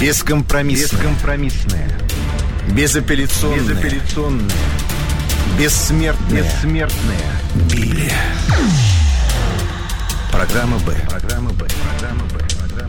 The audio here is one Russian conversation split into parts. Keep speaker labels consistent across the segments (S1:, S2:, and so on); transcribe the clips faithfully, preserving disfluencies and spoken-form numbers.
S1: Бескомпромиссная. Бескомпромиссная. Безапелляционная. Безапелляционная. Бессмертная. Бессмертная. Библия. Программа «Б». Программа «Б». Программа «Б». Программа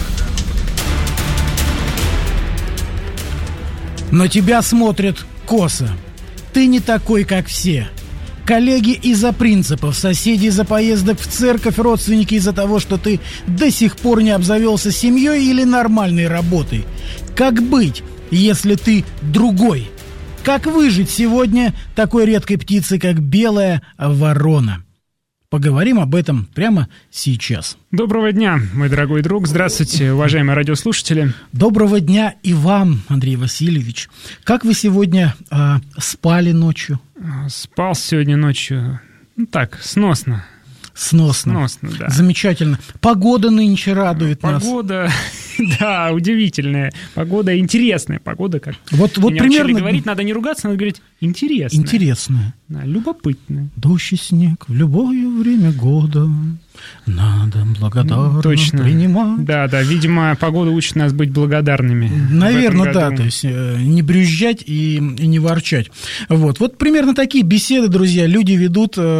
S1: «Б».
S2: На тебя смотрят косо. Ты не такой, как все. Коллеги из-за принципов, соседи из-за поездок в церковь, родственники из-за того, что ты до сих пор не обзавелся семьей или нормальной работой. Как быть, если ты другой? Как выжить сегодня такой редкой птицы, как белая ворона? Поговорим об этом прямо сейчас.
S3: Доброго дня, мой дорогой друг. Здравствуйте, уважаемые радиослушатели.
S2: Доброго дня и вам, Андрей Васильевич. Как вы сегодня э, спали ночью?
S3: Спал сегодня ночью, ну так, сносно.
S2: Сносно.
S3: Сносно, да.
S2: Замечательно. Погода нынче радует
S3: Погода,
S2: нас.
S3: Погода, да, удивительная. Погода, интересная погода. Как
S2: вот, вот
S3: меня
S2: примерно...
S3: говорить, надо не ругаться, надо говорить интересная.
S2: Интересная.
S3: Да, любопытная.
S2: Дождь и снег в любое время года надо благодарно
S3: Точно.
S2: принимать.
S3: Да, да, видимо, погода учит нас быть благодарными.
S2: Наверное, да, то есть э, не брюзжать и, и не ворчать. Вот. вот примерно такие беседы, друзья, люди ведут э,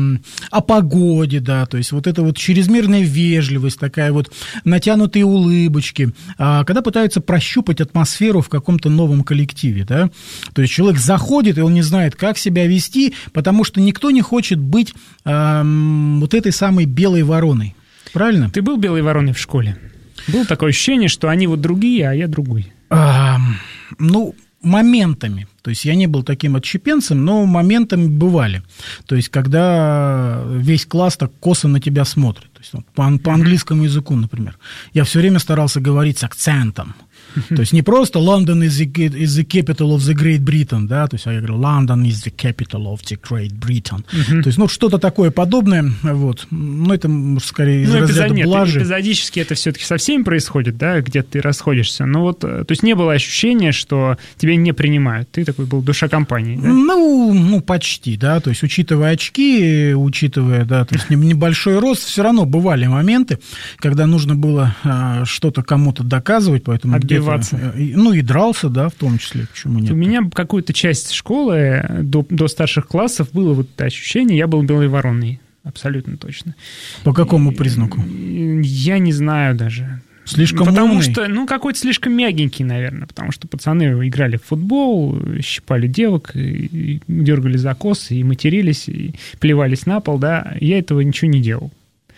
S2: о погоде, да, то есть вот это вот чрезмерная вежливость, такая вот натянутые улыбочки, а, когда пытаются прощупать атмосферу в каком-то новом коллективе, да, то есть человек заходит, и он не знает, как себя вести, потому что никто не хочет быть э, вот этой самой белой вороной. Правильно?
S3: Ты был белой вороной в школе? Было такое ощущение, что они вот другие, а я другой?
S2: А, ну, моментами. То есть я не был таким отщепенцем, но моментами бывали. То есть когда весь класс так косо на тебя смотрит. То есть, по, по английскому языку, например. Я все время старался говорить с акцентом. То есть не просто London is the, is the capital of the Great Britain, да, то есть я говорю London is the capital of the Great Britain. Uh-huh. То есть, ну, что-то такое подобное, вот. Но это, скорее, из ну, разряда
S3: эпизод,
S2: блажи.
S3: Нет, эпизодически это все-таки со всеми происходит, да, где ты расходишься. Но вот, то есть не было ощущения, что тебя не принимают. Ты такой был душа компании, да?
S2: Ну, ну, почти, да, то есть учитывая очки, учитывая, да, то есть небольшой рост, все равно бывали моменты, когда нужно было а, что-то кому-то доказывать, поэтому
S3: отбиваться.
S2: Ну, и дрался, да, в том числе, почему нет.
S3: У меня какую-то часть школы до, до старших классов было вот это ощущение, я был белой вороной, абсолютно точно.
S2: По какому признаку?
S3: Я не знаю даже.
S2: Слишком
S3: потому
S2: умный?
S3: Что, ну, какой-то слишком мягенький, наверное, потому что пацаны играли в футбол, щипали девок, и дергали за косы, и матерились, и плевались на пол, да, я этого ничего не делал.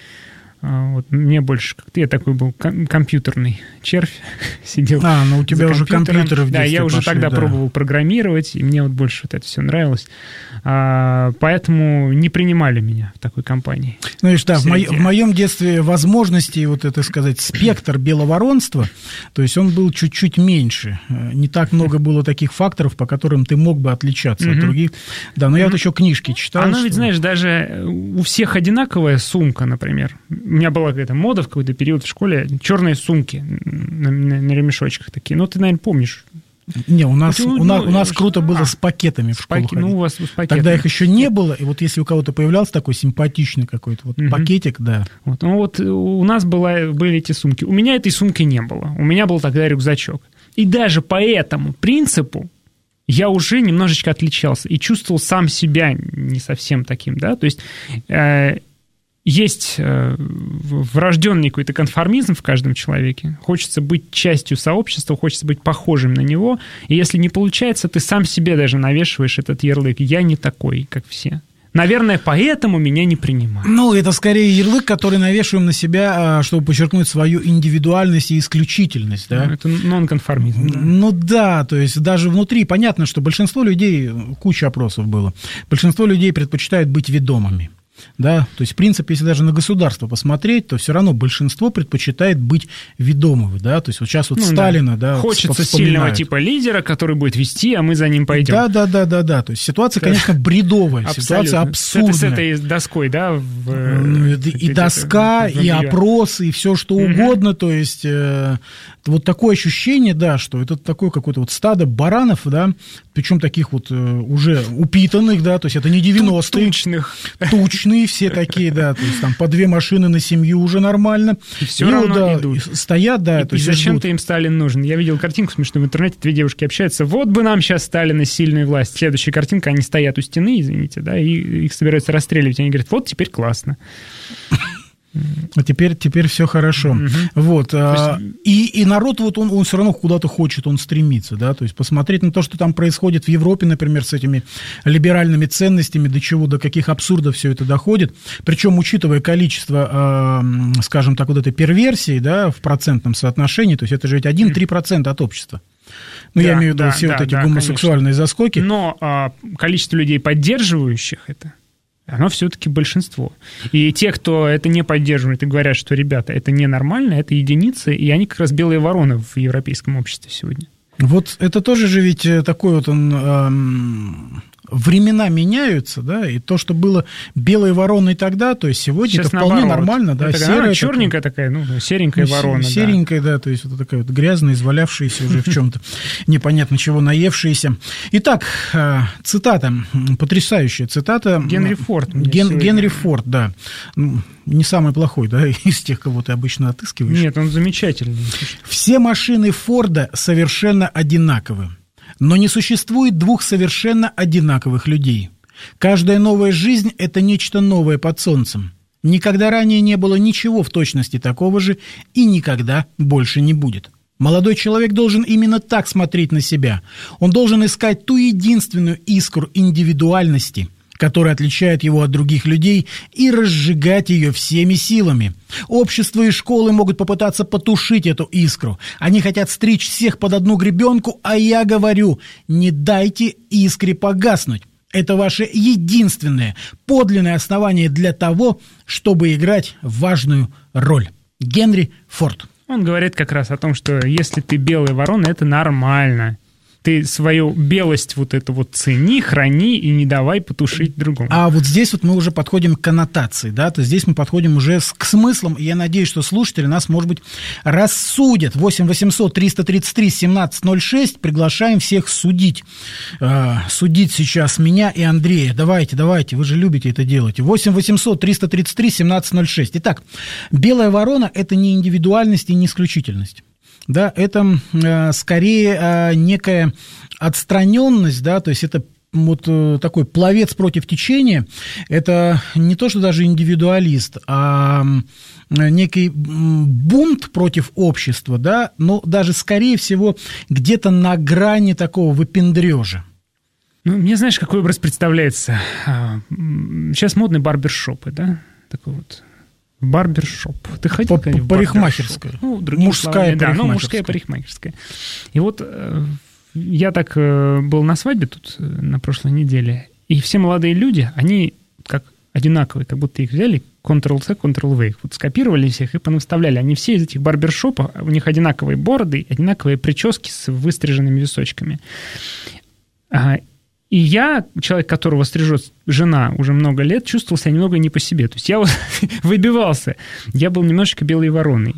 S3: Вот, мне больше как-то, я такой был ком- компьютерный червь, сидел.
S2: А, ну у тебя уже компьютеры в детстве
S3: Да, я уже
S2: пошли,
S3: тогда
S2: да.
S3: пробовал программировать, и мне вот больше вот это все нравилось. А, поэтому не принимали меня в такой компании.
S2: Ну, видишь, да, в, мо- в моем детстве возможностей, вот это сказать, спектр беловоронства, то есть он был чуть-чуть меньше. Не так много было таких факторов, по которым ты мог бы отличаться mm-hmm. от других. Да, но я mm-hmm. вот еще книжки читал.
S3: Оно
S2: что...
S3: ведь, знаешь, даже у всех одинаковая сумка, например. У меня была какая-то мода в какой-то период в школе, черные сумки на, на, на ремешочках такие. Ну, ты, наверное, помнишь.
S2: Не, у нас,
S3: ну,
S2: у нас,
S3: ну,
S2: у нас круто было
S3: а,
S2: с пакетами в школу
S3: паки, ну, у вас с пакетами.
S2: Тогда их еще не было, и вот если у кого-то появлялся такой симпатичный какой-то вот угу. пакетик, да.
S3: Вот, ну, вот у нас была, были эти сумки. У меня этой сумки не было. У меня был тогда рюкзачок. И даже по этому принципу я уже немножечко отличался и чувствовал сам себя не совсем таким, да, то есть... Э, Есть врожденный какой-то конформизм в каждом человеке. Хочется быть частью сообщества, хочется быть похожим на него. И если не получается, ты сам себе даже навешиваешь этот ярлык. Я не такой, как все. Наверное, поэтому меня не принимают.
S2: Ну, это скорее ярлык, который навешиваем на себя, чтобы подчеркнуть свою индивидуальность и исключительность, да?
S3: Ну, это нонконформизм. Да.
S2: Ну да, то есть даже внутри понятно, что большинство людей, куча опросов было, большинство людей предпочитают быть ведомыми. Да, то есть, в принципе, если даже на государство посмотреть, то все равно большинство предпочитает быть ведомым, да, то есть вот сейчас вот ну, Сталина, да, да
S3: хочется сильного типа лидера, который будет вести, а мы за ним пойдем.
S2: Да, да, да, да, да, то есть ситуация, конечно, бредовая, ситуация абсурдная.
S3: С этой доской, да?
S2: В... И доска, и опросы, и все что угодно, то есть вот такое ощущение, да, что это такое какое-то вот стадо баранов, да, причем таких вот уже упитанных, да, то есть это не девяностые.
S3: Тучных.
S2: Тучных. приличные все такие, да, то есть там по две машины на семью уже нормально.
S3: И все и равно
S2: да,
S3: идут.
S2: Стоят, да.
S3: И,
S2: то
S3: и
S2: есть
S3: зачем-то
S2: ждут.
S3: им Сталин нужен. Я видел картинку смешную в интернете, две девушки общаются. Вот бы нам сейчас Сталина сильную власть. Следующая картинка, они стоят у стены, извините, да, и их собираются расстреливать. Они говорят, вот теперь классно.
S2: А теперь, теперь все хорошо. Угу. Вот. А, и, и народ, вот он, он все равно куда-то хочет, он стремится, да, то есть посмотреть на то, что там происходит в Европе, например, с этими либеральными ценностями, до чего, до каких абсурдов все это доходит, причем учитывая количество, э, скажем так, вот этой перверсии, да, в процентном соотношении, то есть это же ведь один-три процента от общества. Ну, да, я имею в виду да, все да, вот эти да, гомосексуальные конечно. заскоки.
S3: Но а, количество людей, поддерживающих это, оно все-таки большинство. И те, кто это не поддерживает и говорят, что, ребята, это ненормально, это единицы, и они как раз белые вороны в европейском обществе сегодня.
S2: Вот это тоже же ведь такой вот он... Эм... Времена меняются, да, и то, что было белой вороной тогда, то есть сегодня сейчас это вполне наоборот. Нормально, да,
S3: это,
S2: серая
S3: она черненькая такая, ну, серенькая ну, ворона.
S2: Серенькая, да. да, то есть вот такая вот грязная, извалявшаяся уже в чем-то непонятно чего наевшаяся. Итак, цитата, потрясающая цитата.
S3: Генри Форд.
S2: Ген, Генри Форд, да. Не самый плохой, да, из тех, кого ты обычно отыскиваешь.
S3: Нет, он замечательный.
S2: Все машины Форда совершенно одинаковы. Но не существует двух совершенно одинаковых людей. Каждая новая жизнь – это нечто новое под солнцем. Никогда ранее не было ничего в точности такого же и никогда больше не будет. Молодой человек должен именно так смотреть на себя. Он должен искать ту единственную искру индивидуальности, которая отличает его от других людей, и разжигать ее всеми силами. Общество и школы могут попытаться потушить эту искру. Они хотят стричь всех под одну гребенку, а я говорю, не дайте искре погаснуть. Это ваше единственное, подлинное основание для того, чтобы играть важную роль. Генри Форд.
S3: Он говорит как раз о том, что если ты белая ворона, это нормально. Ты свою белость вот эту вот цени, храни и не давай потушить другому.
S2: А вот здесь вот мы уже подходим к коннотации, да, то здесь мы подходим уже к смыслам, и я надеюсь, что слушатели нас, может быть, рассудят. восемь восемьсот триста тридцать три семнадцать ноль шесть, приглашаем всех судить. Э, судить сейчас меня и Андрея. Давайте, давайте, вы же любите это делать. восемь восемьсот триста тридцать три семнадцать ноль шесть. Итак, белая ворона – это не индивидуальность и не исключительность. Да, это э, скорее э, некая отстраненность, да, то есть это вот э, такой пловец против течения, это не то, что даже индивидуалист, а э, некий бунт против общества, да, но даже, скорее всего, где-то на грани такого выпендрежа.
S3: Ну, мне, знаешь, какой образ представляется? Сейчас модные барбершопы, да, такой вот... Барбершоп. Ты ходил когда-нибудь в
S2: парикмахерская.
S3: Ну,
S2: мужская
S3: словами, да,
S2: парикмахерская.
S3: ну, мужская парикмахерская. И вот э, я так э, был на свадьбе тут э, на прошлой неделе, и все молодые люди, они как одинаковые, как будто их взяли, контрол-C, контрол-V, вот скопировали всех и понавставляли. Они все из этих барбершопов, у них одинаковые бороды, одинаковые прически с выстриженными височками. А, И я, человек, которого стрижет жена уже много лет, чувствовал себя немного не по себе. То есть я вот выбивался. Я был немножечко белой вороной.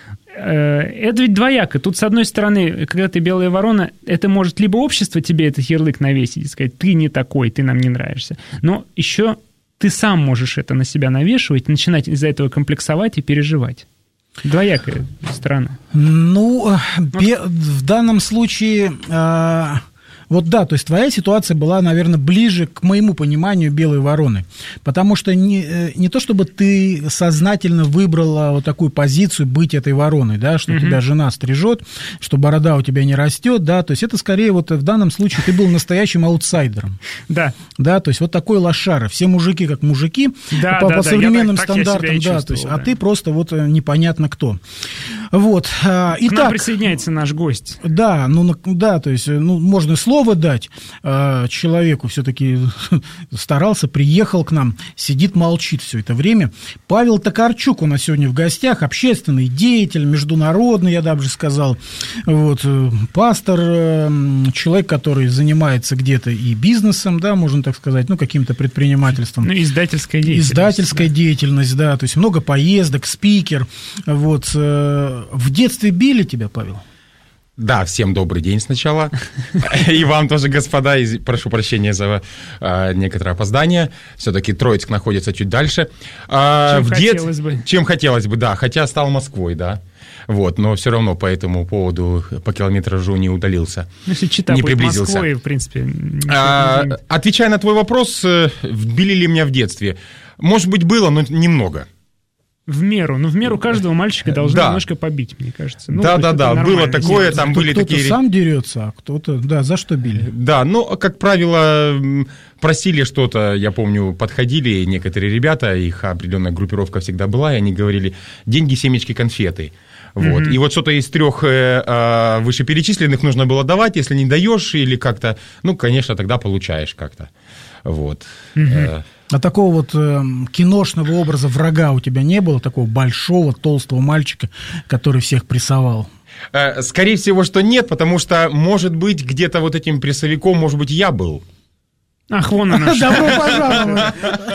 S3: Это ведь двояко. Тут, с одной стороны, когда ты белая ворона, это может либо общество тебе этот ярлык навесить и сказать, ты не такой, ты нам не нравишься. Но еще ты сам можешь это на себя навешивать, начинать из-за этого комплексовать и переживать. Двоякая сторона.
S2: Ну, бе- в данном случае... А- Вот да, то есть твоя ситуация была, наверное, ближе к моему пониманию белой вороны, потому что не, не то, чтобы ты сознательно выбрала вот такую позицию быть этой вороной, да, что uh-huh. тебя жена стрижет, что борода у тебя не растет, да, то есть это скорее вот в данном случае ты был настоящим аутсайдером.
S3: Да.
S2: Да, то есть вот такой лошара, все мужики как мужики,
S3: да,
S2: по,
S3: да,
S2: по
S3: да,
S2: современным
S3: так,
S2: стандартам,
S3: так
S2: да, то есть,
S3: да.
S2: а ты просто вот непонятно кто. Вот. Итак,
S3: к нам присоединяется наш гость.
S2: Да, ну, да, то есть, ну, можно слово дать человеку, все-таки старался, приехал к нам, сидит, молчит все это время. Павел Токарчук у нас сегодня в гостях, общественный деятель, международный, я даже сказал, вот, пастор, человек, который занимается где-то и бизнесом, да, можно так сказать, ну, каким-то предпринимательством.
S3: Ну, издательская деятельность.
S2: Издательская
S3: да.
S2: деятельность, да, то есть много поездок, спикер, вот. В детстве били тебя, Павел?
S4: Да, всем добрый день сначала. И вам тоже, господа, и прошу прощения за а, некоторое опоздание. Все-таки Троицк находится чуть дальше. А,
S3: чем
S4: в
S3: хотелось
S4: дет...
S3: бы.
S4: Чем хотелось бы, да. Хотя стал Москвой, да. Вот, но все равно по этому поводу по километражу не удалился.
S3: Ну, если чита
S4: не
S3: будет
S4: приблизился.
S3: Москвой, в принципе...
S4: А, отвечая на твой вопрос, вбили ли меня в детстве? Может быть, было, но немного.
S3: В меру. Ну, в меру каждого мальчика должны
S4: да.
S3: немножко побить, мне кажется. Ну,
S4: да, да, да. Было такое,
S2: Нет,
S4: там
S2: кто,
S4: были
S2: кто-то
S4: такие...
S2: Кто-то сам дерется, а кто-то... Да, за что били?
S4: Да, ну, как правило, просили что-то, я помню, подходили некоторые ребята, их определенная группировка всегда была, и они говорили: деньги, семечки, конфеты. Вот. Mm-hmm. И вот что-то из трех э, э, вышеперечисленных нужно было давать, если не даешь или как-то, ну, конечно, тогда получаешь как-то. Вот.
S3: Mm-hmm.
S2: А такого вот э, киношного образа врага у тебя не было? Такого большого, толстого мальчика, который всех прессовал?
S4: Э, скорее всего, что нет, потому что, может быть, где-то вот этим прессовиком, может быть, я был.
S3: Ах, вон она.
S2: Добро пожаловать.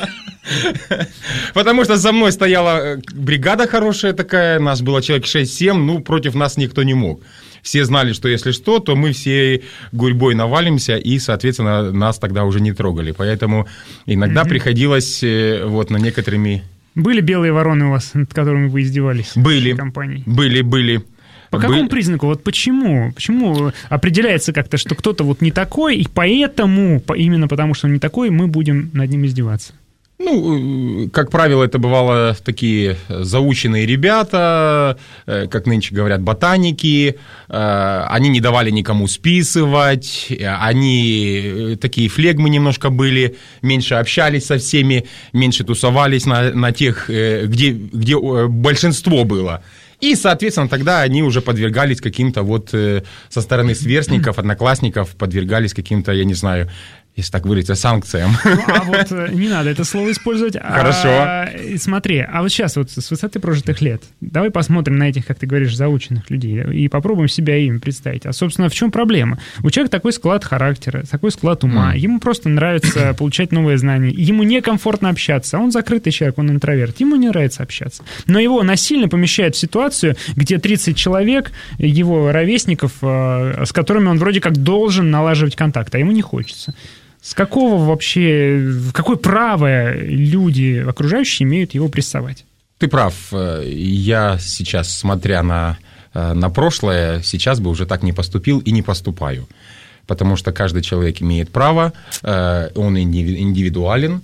S4: Потому что за мной стояла бригада хорошая такая, нас было человек шесть-семь, ну, против нас никто не мог. Все знали, что если что, то мы всей гурьбой навалимся, и, соответственно, нас тогда уже не трогали. Поэтому иногда mm-hmm. приходилось вот на некоторыми...
S3: Были белые вороны у вас, над которыми вы издевались?
S4: Были,
S3: компании?
S4: были, были.
S3: По какому Бы... признаку? Вот почему? Почему определяется как-то, что кто-то вот не такой, и поэтому, именно потому что он не такой, мы будем над ним издеваться?
S4: Ну, как правило, это бывало такие заученные ребята, как нынче говорят, ботаники, они не давали никому списывать, они такие флегмы немножко были, меньше общались со всеми, меньше тусовались на, на тех, где, где большинство было. И, соответственно, тогда они уже подвергались каким-то вот со стороны сверстников, одноклассников, подвергались каким-то, я не знаю, если так выразиться, санкциям.
S3: Ну, а вот не надо это слово использовать.
S4: Хорошо.
S3: А, смотри, а вот сейчас вот с высоты прожитых лет давай посмотрим на этих, как ты говоришь, заученных людей и попробуем себя им представить. А, собственно, в чем проблема? У человека такой склад характера, такой склад ума. Mm. Ему просто нравится получать новые знания. Ему некомфортно общаться. Он закрытый человек, он интроверт. Ему не нравится общаться. Но его насильно помещают в ситуацию, где тридцать человек, его ровесников, с которыми он вроде как должен налаживать контакт, а ему не хочется. С какого вообще, какое право люди окружающие имеют его прессовать?
S4: Ты прав. Я сейчас, смотря на, на прошлое, сейчас бы уже так не поступил и не поступаю. Потому что каждый человек имеет право, он индивидуален,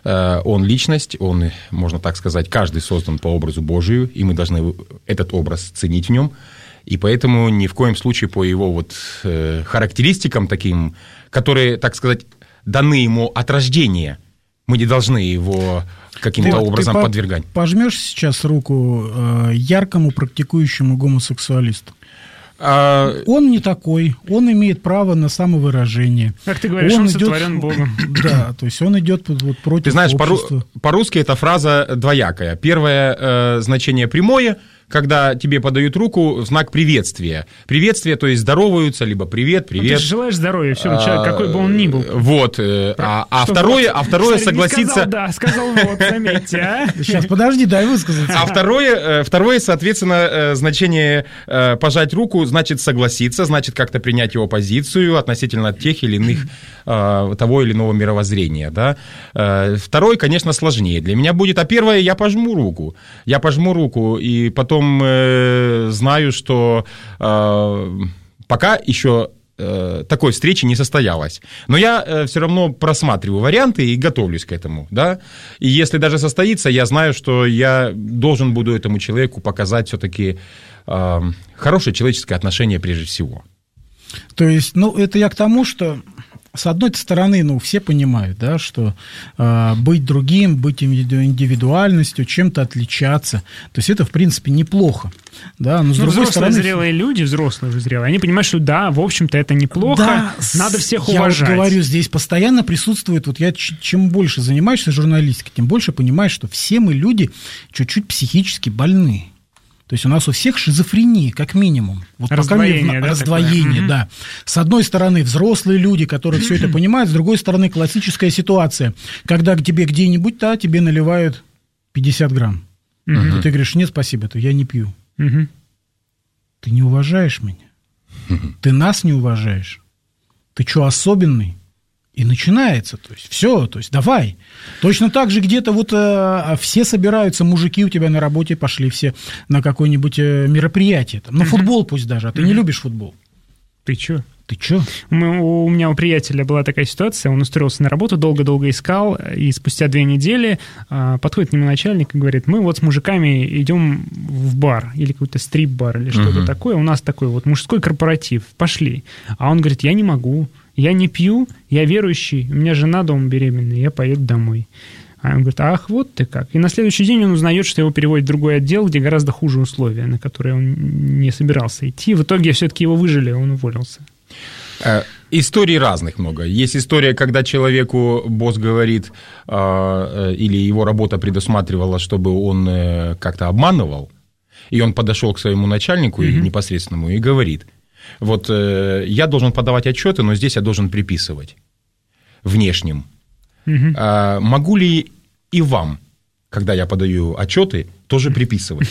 S4: он личность, он, можно так сказать, каждый создан по образу Божию, и мы должны этот образ ценить в нем. И поэтому ни в коем случае по его вот характеристикам таким, которые, так сказать, даны ему от рождения, мы не должны его каким-то ты, образом
S2: ты
S4: подвергать.
S2: Пожмешь сейчас руку э, яркому практикующему гомосексуалисту? А... Он не такой, он имеет право на самовыражение.
S3: Как ты говоришь, он, он идет, сотворен Богом.
S2: Да, то есть он идет вот против
S4: Ты знаешь,
S2: общества.
S4: По-русски эта фраза двоякая. Первое э, значение прямое, когда тебе подают руку в знак приветствия. Приветствие, то есть здороваются, либо привет, привет.
S3: Ну, ты же желаешь здоровья всему человеку, какой бы он ни был.
S4: Вот. А, а второе, а второе согласиться...
S3: Сказал, да, сказал вот, заметьте, а?
S2: Сейчас, подожди, дай высказаться.
S4: А второе, второе, соответственно, значение пожать руку, значит согласиться, значит как-то принять его позицию относительно тех или иных, того или иного мировоззрения, да. Второе, конечно, сложнее для меня будет, а первое, я пожму руку. Я пожму руку, и потом э, знаю, что э, пока еще э, такой встречи не состоялось. Но я э, все равно просматриваю варианты и готовлюсь к этому, да. И если даже состоится, я знаю, что я должен буду этому человеку показать все-таки э, хорошее человеческое отношение прежде всего.
S2: То есть, ну, это я к тому, что... С одной стороны, ну, все понимают, да, что э, быть другим, быть индивидуальностью, чем-то отличаться, то есть это, в принципе, неплохо. Да, но с
S3: ну,
S2: другой
S3: взрослые
S2: стороны...
S3: зрелые люди, взрослые уже зрелые, они понимают, что да, в общем-то, это неплохо, да, надо всех
S2: я
S3: уважать.
S2: Я говорю, здесь постоянно присутствует, вот я чем больше занимаешься журналистикой, тем больше понимаешь, что все мы люди чуть-чуть психически больны. То есть у нас у всех шизофрения, как минимум. Вот
S3: раздвоение,
S2: пока
S3: да?
S2: Раздвоение, такое? Да. С одной стороны, взрослые люди, которые все это понимают, с другой стороны, классическая ситуация, когда к тебе где-нибудь, да, тебе наливают пятьдесят грамм. И ты говоришь, нет, спасибо, это я не пью. Ты не уважаешь меня. Ты нас не уважаешь. Ты что, особенный? И начинается, то есть, все, то есть, давай. Точно так же где-то вот э, все собираются, мужики у тебя на работе пошли все на какое-нибудь э, мероприятие, там, на футбол пусть даже, а ты не любишь футбол.
S3: Ты чё?
S2: Ты чё?
S3: Мы, у меня у приятеля была такая ситуация, он устроился на работу, долго-долго искал, и спустя две недели а, подходит к нему начальник и говорит, мы вот с мужиками идем в бар, или какой-то стрип-бар, или что-то uh-huh. такое, у нас такой вот мужской корпоратив, пошли. А он говорит, я не могу, я не пью, я верующий, у меня жена дома беременная, я поеду домой. А он говорит, ах, вот ты как. И на следующий день он узнает, что его переводят в другой отдел, где гораздо хуже условия, на которые он не собирался идти. В итоге все-таки его выжили, он уволился.
S4: Историй разных много. Есть история, когда человеку босс говорит, или его работа предусматривала, чтобы он как-то обманывал, и он подошел к своему начальнику mm-hmm. непосредственному и говорит, вот я должен подавать отчеты, но здесь я должен приписывать внешним. Mm-hmm. А могу ли и вам, когда я подаю отчеты, тоже приписывать?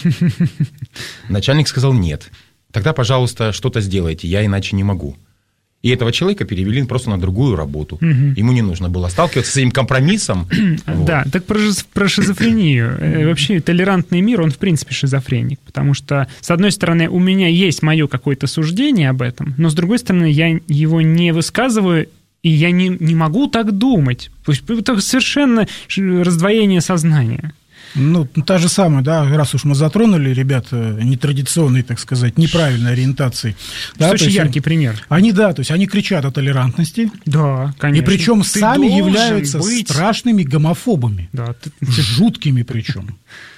S4: Начальник сказал нет. Тогда, пожалуйста, что-то сделайте, я иначе не могу. И этого человека перевели просто на другую работу. Угу. Ему не нужно было сталкиваться с этим компромиссом.
S3: Да, вот. Так про, про шизофрению. Вообще толерантный мир, он в принципе шизофреник. Потому что, с одной стороны, у меня есть мое какое-то суждение об этом, но с другой стороны, я его не высказываю, и я не, не могу так думать. Это совершенно раздвоение сознания.
S2: Ну, та же самая, да, раз уж мы затронули ребят нетрадиционной, так сказать, неправильной ориентации.
S3: Да, это очень яркий пример.
S2: Они, да, то есть они кричат о толерантности.
S3: Да, конечно.
S2: И причем
S3: ты
S2: сами являются
S3: быть...
S2: страшными гомофобами.
S3: Да, ты...
S2: Жуткими причем.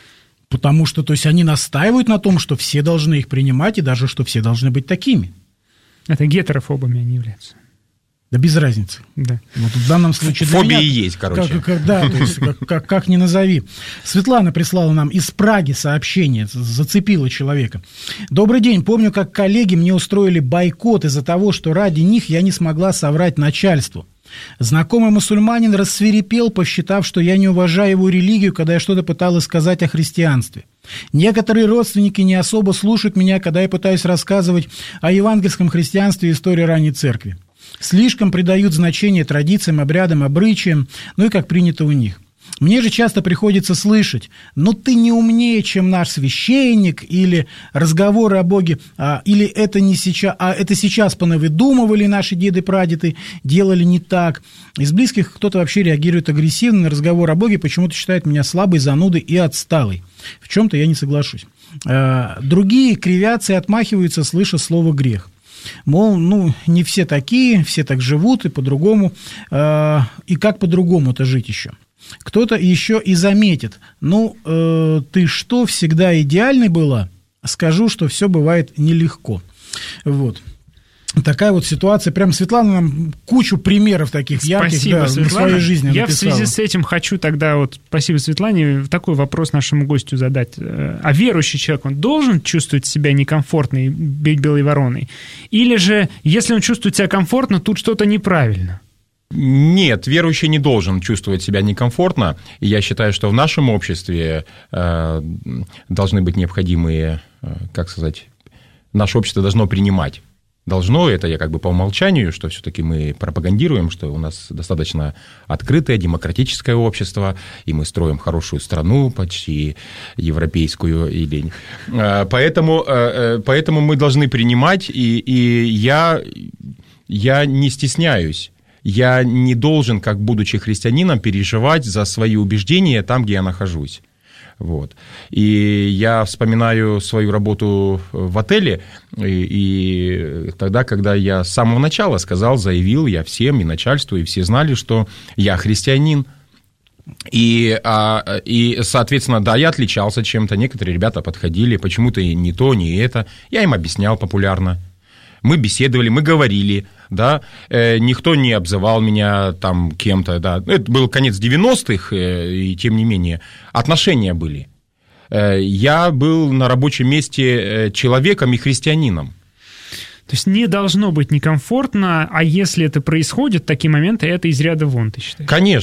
S2: Потому что, то есть, они настаивают на том, что все должны их принимать, и даже, что все должны быть такими.
S3: Это гетерофобами они являются.
S2: Да без разницы.
S3: Да.
S2: Вот в данном случае...
S4: Фобии
S2: меня,
S4: есть, короче.
S2: Как, как, да, то есть, как, как, как ни назови. Светлана прислала нам из Праги сообщение, зацепила человека. Добрый день. Помню, как коллеги мне устроили бойкот из-за того, что ради них я не смогла соврать начальству. Знакомый мусульманин рассвирепел, посчитав, что я не уважаю его религию, когда я что-то пыталась сказать о христианстве. Некоторые родственники не особо слушают меня, когда я пытаюсь рассказывать о евангельском христианстве и истории ранней церкви. Слишком придают значение традициям, обрядам, обычаям, ну и как принято у них. Мне же часто приходится слышать, ну ты не умнее, чем наш священник, или разговоры о Боге, а, или это не сейчас, а это сейчас понавыдумывали наши деды-прадеды, делали не так. Из близких кто-то вообще реагирует агрессивно на разговор о Боге, почему-то считает меня слабой, занудой и отсталой. В чем-то я не соглашусь. А, другие кривятся и отмахиваются, слыша слово «грех». Мол, ну, не все такие, все так живут, и по-другому, э, и как по-другому-то жить еще. Кто-то еще и заметит, ну, э, ты что, всегда идеальной была? Скажу, что все бывает нелегко. Вот. Такая вот ситуация. Прям Светлана нам кучу примеров таких ярких,
S3: спасибо,
S2: да, в своей жизни
S3: Я
S2: написала.
S3: в связи с этим хочу тогда, вот, спасибо Светлане, такой вопрос нашему гостю задать. А верующий человек, он должен чувствовать себя некомфортно и быть белой вороной? Или же, если он чувствует себя комфортно, тут что-то неправильно?
S4: Нет, верующий не должен чувствовать себя некомфортно. И я считаю, что в нашем обществе э, должны быть необходимые, э, как сказать, наше общество должно принимать. Должно, это я как бы по умолчанию, что все-таки мы пропагандируем, что у нас достаточно открытое, демократическое общество, и мы строим хорошую страну, почти европейскую. Или... Поэтому, поэтому мы должны принимать, и, и я, я не стесняюсь. Я не должен, как будучи христианином, переживать за свои убеждения там, где я нахожусь. Вот. И я вспоминаю свою работу в отеле, и, и тогда, когда я с самого начала сказал, заявил я всем, и начальству, и все знали, что я христианин. И, а, и, соответственно, да, я отличался чем-то, некоторые ребята подходили, почему-то не то, не это. Я им объяснял популярно. Мы беседовали, мы говорили, да, э, никто не обзывал меня там кем-то, да. Это был конец девяностых, э, и тем не менее отношения были. Э, я был на рабочем месте человеком и христианином.
S3: То есть не должно быть некомфортно, а если это происходит, такие моменты, это из ряда вон, ты считаешь?
S4: Конечно.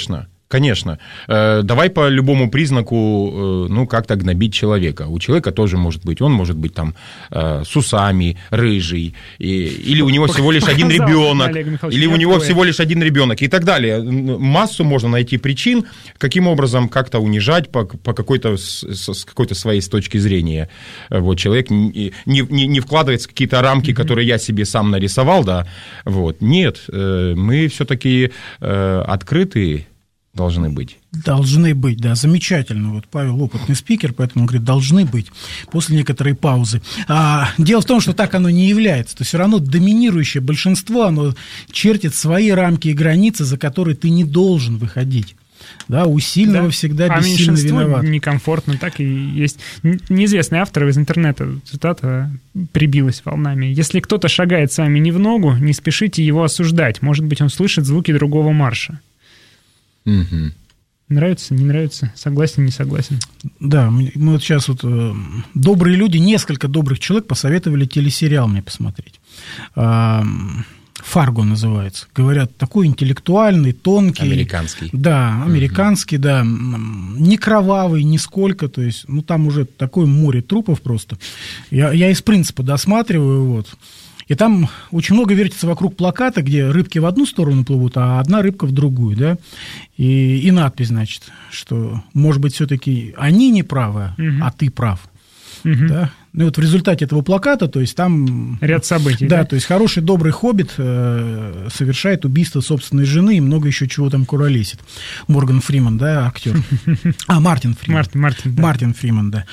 S4: Конечно. Давай по любому признаку, ну, как-то гнобить человека. У человека тоже может быть, он может быть там с усами, рыжий, или у него всего лишь один ребенок, или у него всего лишь один ребенок и так далее. Массу можно найти причин, каким образом как-то унижать по, по какой-то, с какой-то своей точки зрения. Вот, человек не, не, не вкладывается в какие-то рамки, которые я себе сам нарисовал, да. Вот. Нет, мы все-таки открытые должны быть.
S2: Должны быть, да, замечательно. Вот Павел опытный спикер, поэтому он говорит, должны быть после некоторой паузы. А, дело в том, что так оно не является. То есть все равно доминирующее большинство, оно чертит свои рамки и границы, за которые ты не должен выходить. Да, у сильного да. всегда бессильно виноват.
S3: А некомфортно, так и есть. Неизвестный автор из интернета, цитата прибилась волнами. Если кто-то шагает с вами не в ногу, не спешите его осуждать. Может быть, он слышит звуки другого марша.
S4: Угу.
S3: Нравится, не нравится, согласен, не согласен.
S2: Да, мы вот сейчас вот э, добрые люди, несколько добрых человек посоветовали телесериал мне посмотреть. Э, «Фарго» называется. Говорят, такой интеллектуальный, тонкий.
S4: Американский.
S2: Да, американский, угу. да. Не кровавый нисколько, то есть, ну, там уже такое море трупов просто. Я, я из принципа досматриваю, вот. И там очень много вертится вокруг плаката, где рыбки в одну сторону плывут, а одна рыбка в другую, да, и, и надпись, значит, что, может быть, все-таки они не правы, угу. а ты прав, угу. да. Ну, и вот в результате этого плаката, то есть там...
S3: Ряд событий,
S2: да?
S3: Да,
S2: то есть хороший, добрый хоббит э, совершает убийство собственной жены и много еще чего там куролесит. Морган Фриман, да, актер. А, Мартин Фриман.
S3: Мартин, Мартин, да.
S2: Мартин Фриман, да.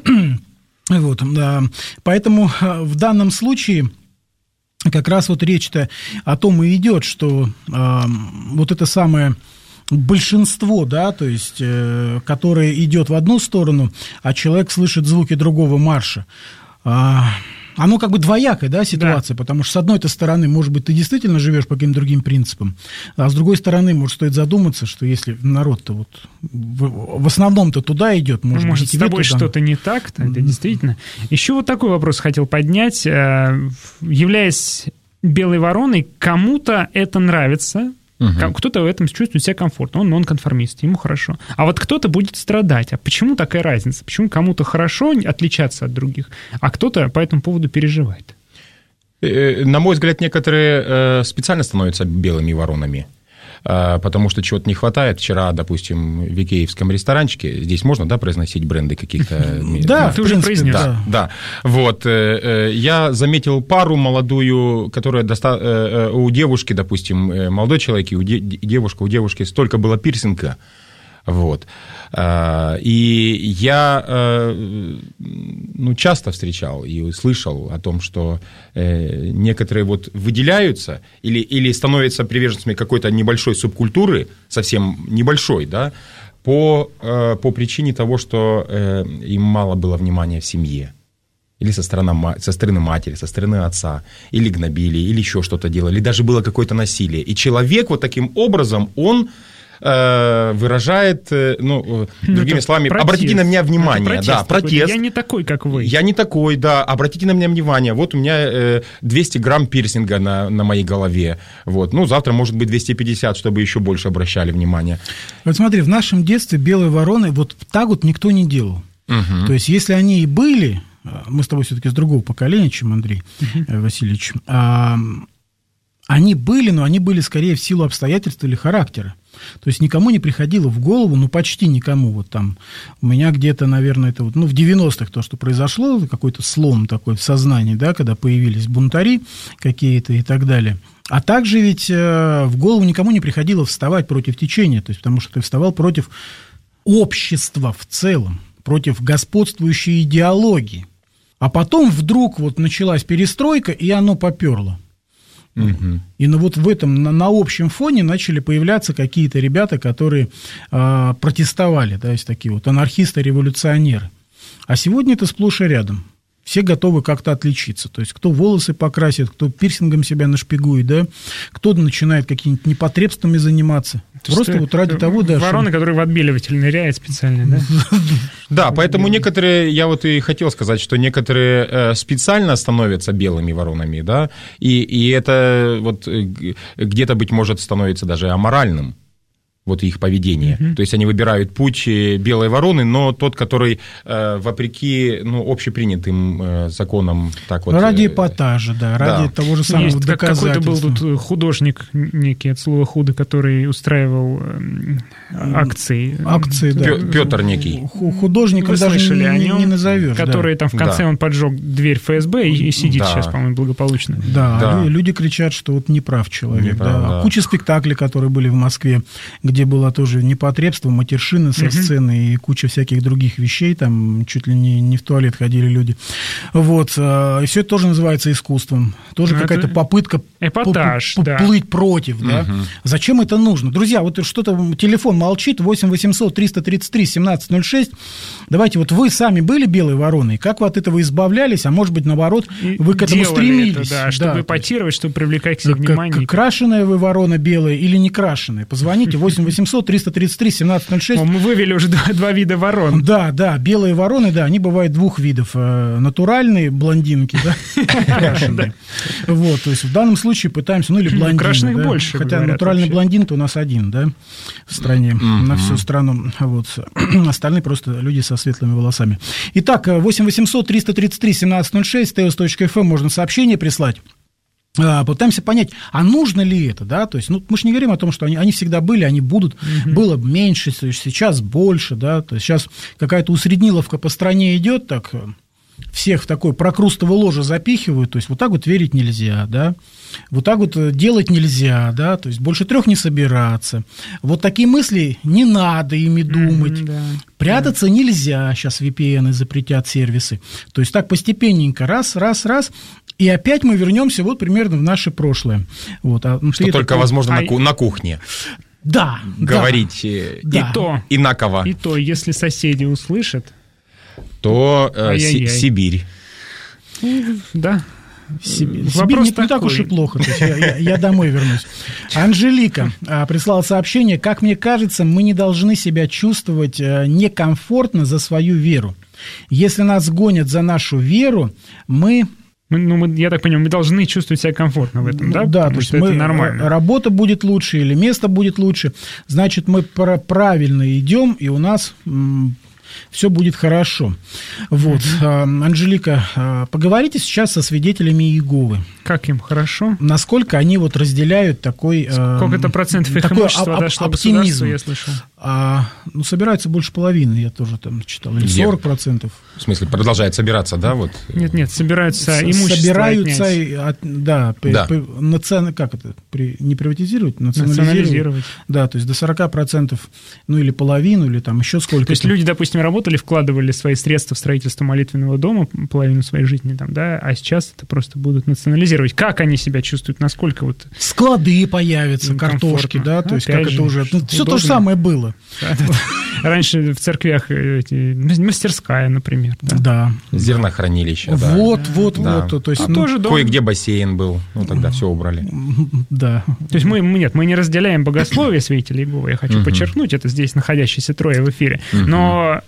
S2: Вот, да. Поэтому в данном случае... Как раз вот речь-то о том и идет, что э, вот это самое большинство, да, то есть, э, которое идет в одну сторону, а человек слышит звуки другого марша, э, оно как бы двоякая, да, ситуация, да. Потому что с одной стороны, может быть, ты действительно живешь по каким-то другим принципам, а с другой стороны, может, стоит задуматься, что если народ-то вот в, в основном-то туда идет, может,
S3: может
S2: быть,
S3: с тобой туда... что-то не так, тогда действительно. Еще вот такой вопрос хотел поднять. Являясь белой вороной, кому-то это нравится, угу. кто-то в этом чувствует себя комфортно, он нонконформист, ему хорошо. А вот кто-то будет страдать. А почему такая разница? Почему кому-то хорошо отличаться от других, а кто-то по этому поводу переживает?
S4: На мой взгляд, некоторые специально становятся белыми воронами, потому что чего-то не хватает. Вчера, допустим, в икеевском ресторанчике, здесь можно, да, произносить бренды каких-то?
S2: Да,
S3: ты уже произнес.
S4: Да, да. Вот, я заметил пару молодую, которая доста... у девушки, допустим, молодой человек и у девушка, у девушки столько было пирсинга. Вот. И я ну, часто встречал и слышал о том, что некоторые вот выделяются или, или становятся приверженцами какой-то небольшой субкультуры, совсем небольшой, да, по, по причине того, что им мало было внимания в семье. Или со стороны, со стороны матери, со стороны отца, или гнобили, или еще что-то делали, или даже было какое-то насилие. И человек вот таким образом, он выражает, ну, другими ну, словами, протест. Обратите на меня внимание.
S3: Протест
S4: да, протест.
S3: Я не такой, как вы.
S4: Я не такой, да, обратите на меня внимание. Вот у меня двести грамм пирсинга на, на моей голове. Вот. Ну, завтра, может быть, двести пятьдесят, чтобы еще больше обращали внимание.
S2: Вот смотри, в нашем детстве белые вороны вот так вот никто не делал. Угу. То есть, если они и были, мы с тобой все-таки с другого поколения, чем Андрей угу. Васильевич, они были, но они были скорее в силу обстоятельств или характера. То есть никому не приходило в голову, ну, почти никому, вот там, у меня где-то, наверное, это вот, ну, в девяностых то, что произошло, какой-то слом такой в сознании, да, когда появились бунтари какие-то и так далее. А также ведь э, в голову никому не приходило вставать против течения, то есть потому что ты вставал против общества в целом, против господствующей идеологии. А потом вдруг вот началась перестройка, и оно поперло. Угу. И ну, вот в этом, на, на общем фоне начали появляться какие-то ребята, которые э, протестовали, да, есть такие вот анархисты-революционеры. А сегодня это сплошь и рядом. Все готовы как-то отличиться. То есть, кто волосы покрасит, кто пирсингом себя нашпигует, да, кто начинает какими-нибудь непотребствами заниматься. То Просто вот ради того, да.
S3: Вороны,
S2: что...
S3: которые в отбеливатель ныряют специально, да?
S4: Да, поэтому некоторые, я вот и хотел сказать, что некоторые специально становятся белыми воронами, да, и, и это вот где-то, быть может, становится даже аморальным. вот их поведение. Mm-hmm. То есть они выбирают путь белой вороны, но тот, который э, вопреки ну, общепринятым э, законам... Так вот,
S2: ради
S4: э,
S2: эпатажа, да, ради
S3: да.
S2: того же самого
S3: Есть,
S2: доказательства.
S3: Какой-то был тут художник, некий от слова худо, который устраивал э, акции.
S2: Акции, да.
S4: Петр некий.
S2: Художником даже не,
S3: о нем,
S2: не назовешь.
S3: Который
S2: да.
S3: там в конце да. он поджег дверь эф эс бэ и, и сидит да. сейчас, по-моему, благополучно.
S2: Да,
S4: да,
S2: люди кричат, что вот неправ человек.
S4: Неправ,
S2: да.
S4: да.
S2: Куча спектаклей, которые были в Москве, где было тоже непотребство, матершины со сцены и куча всяких других вещей, там чуть ли не, не в туалет ходили люди. Вот. И все это тоже называется искусством. Тоже ну, какая-то попытка
S3: эпатаж,
S2: п- п-
S3: да.
S2: плыть против. Да? Угу. Зачем это нужно? Друзья, вот что-то, телефон молчит, восемь восемьсот триста тридцать три семнадцать ноль шесть. Давайте, вот вы сами были белой вороной, как вы от этого избавлялись, а может быть, наоборот, вы к этому стремились.
S3: Это, да, чтобы
S2: да,
S3: эпатировать, чтобы привлекать к себе внимание.
S2: Крашеная вы ворона белая или не крашеная? Позвоните восемь восемьсот триста тридцать три семнадцать ноль шесть.
S3: Мы вывели уже два, два вида ворон.
S2: Да, да, белые вороны, да, они бывают двух видов. Натуральные блондинки, да, крашеные. Вот, то есть в данном случае пытаемся, ну или блондины.
S3: Крашеных больше,
S2: хотя натуральный блондин-то у нас один, да, в стране, на всю страну. Вот, остальные просто люди со светлыми волосами. Итак, восемь восемьсот триста тридцать три семнадцать ноль шесть, тэ о эс точка эф эм, можно сообщение прислать. Пытаемся понять, а нужно ли это, да, то есть, ну, мы же не говорим о том, что они, они всегда были, они будут, mm-hmm. было меньше, то есть сейчас больше, да, то есть сейчас какая-то усредниловка по стране идет, так, всех в такое прокрустово ложе запихивают, то есть вот так вот верить нельзя, да, вот так вот делать нельзя, да, то есть больше трех не собираться, вот такие мысли не надо ими думать, mm-hmm, да. прятаться да. нельзя, сейчас ви пи эн запретят сервисы, то есть так постепенненько, раз, раз, раз, и опять мы вернемся вот примерно в наше прошлое. Вот, а
S4: что только
S2: такой...
S4: возможно
S3: а...
S4: на, на кухне.
S2: Да.
S4: Говорить
S2: да.
S4: И, то, инаково.
S3: И то, если соседи услышат,
S4: то э, Си- Сибирь.
S3: Да.
S2: Сибирь, Сибирь не, не так уж и плохо, то есть я, я, я домой вернусь. Анжелика а, прислала сообщение: как мне кажется, мы не должны себя чувствовать а, некомфортно за свою веру. Если нас гонят за нашу веру, мы...
S3: Мы, ну, мы, я так понимаю, мы должны чувствовать себя комфортно в этом, да?
S2: Да,
S3: потому
S2: то есть
S3: что
S2: мы,
S3: это нормально.
S2: Работа будет лучше или место будет лучше, значит, мы правильно идем, и у нас м, все будет хорошо. Вот, mm-hmm. Анжелика, поговорите сейчас со свидетелями Иеговы.
S3: Как им хорошо?
S2: Насколько они вот разделяют такой...
S3: Сколько-то процентов их имущества дошло до государства, я слышал.
S2: А, ну, собирается больше половины, я тоже там читал, или сорок процентов.
S4: В смысле, продолжает собираться, да? Вот?
S3: Нет, нет, собираются С- имущество
S2: Собираются,
S3: от,
S2: да,
S3: да.
S2: При, наци... как это, при, не приватизировать, национализировать. национализировать. Да, то есть до сорок процентов, ну или половину, или там еще сколько-то.
S3: То есть люди, допустим, работали, вкладывали свои средства в строительство молитвенного дома, половину своей жизни там, да, а сейчас это просто будут национализировать. Как они себя чувствуют, насколько вот...
S2: Склады появятся, картошки, да, то есть как же, это уже... Ну, все то же самое было.
S3: Раньше в церквях эти, мастерская, например. Да.
S2: да.
S4: Зернохранилище, да.
S2: Вот, вот,
S4: да.
S2: вот. То есть,
S3: а
S2: ну,
S3: тоже
S4: кое-где бассейн был, ну тогда все убрали.
S2: Да.
S3: То есть мы, нет, мы не разделяем богословие свидетелей Иеговы, я хочу uh-huh. подчеркнуть, это здесь находящиеся трое в эфире, uh-huh. но...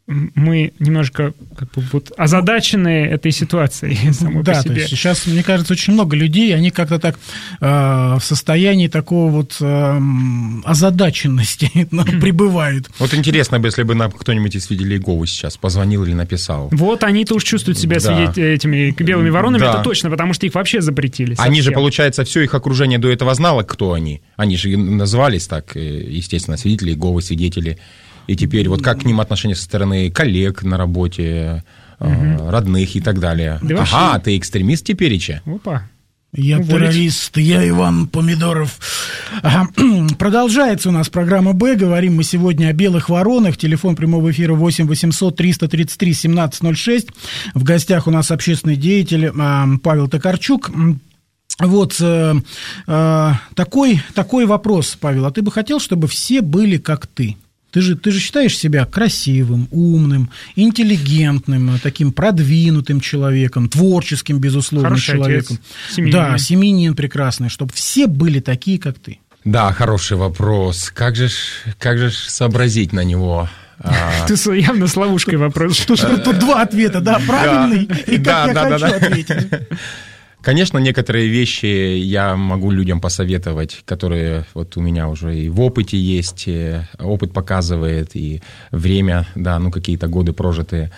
S3: мы немножко как бы вот озадачены этой ситуацией самой
S2: да,
S3: по себе.
S2: То есть сейчас, мне кажется, очень много людей, они как-то так э, в состоянии такого вот э, озадаченности пребывают.
S4: Вот интересно бы, если бы нам кто-нибудь из свидетелей Иеговы сейчас позвонил или написал.
S3: Вот они-то уж чувствуют себя да. этими белыми воронами, да. это точно, потому что их вообще запретили. Совсем.
S4: Они же, получается, все их окружение до этого знало, кто они. Они же назывались так, естественно, свидетели Иеговы, свидетели. И теперь вот как к ним отношение со стороны коллег на работе, угу. родных и так далее. Да ага, вообще... ты экстремист тепереча.
S3: Опа.
S2: Я Уволить. террорист, я Иван Помидоров. Ага. Продолжается у нас программа «Б». Говорим мы сегодня о белых воронах. Телефон прямого эфира восемь восемьсот триста тридцать три семнадцать ноль шесть. В гостях у нас общественный деятель Павел Токарчук. Вот э, э, такой, такой вопрос, Павел. А ты бы хотел, чтобы все были как ты? Ты же, ты же считаешь себя красивым, умным, интеллигентным, таким продвинутым человеком, творческим, безусловно,
S3: хороший
S2: человеком.
S3: Отец, семьянин.
S2: Да, семьянин прекрасный, чтобы все были такие, как ты.
S4: Да, хороший вопрос. Как же ж, как же ж сообразить на него?
S3: Ты явно с ловушкой вопрос.
S2: Тут два ответа, да, правильный и как я хочу ответить.
S4: Конечно, некоторые вещи я могу людям посоветовать, которые вот у меня уже и в опыте есть, опыт показывает, и время, да, ну какие-то годы прожитые,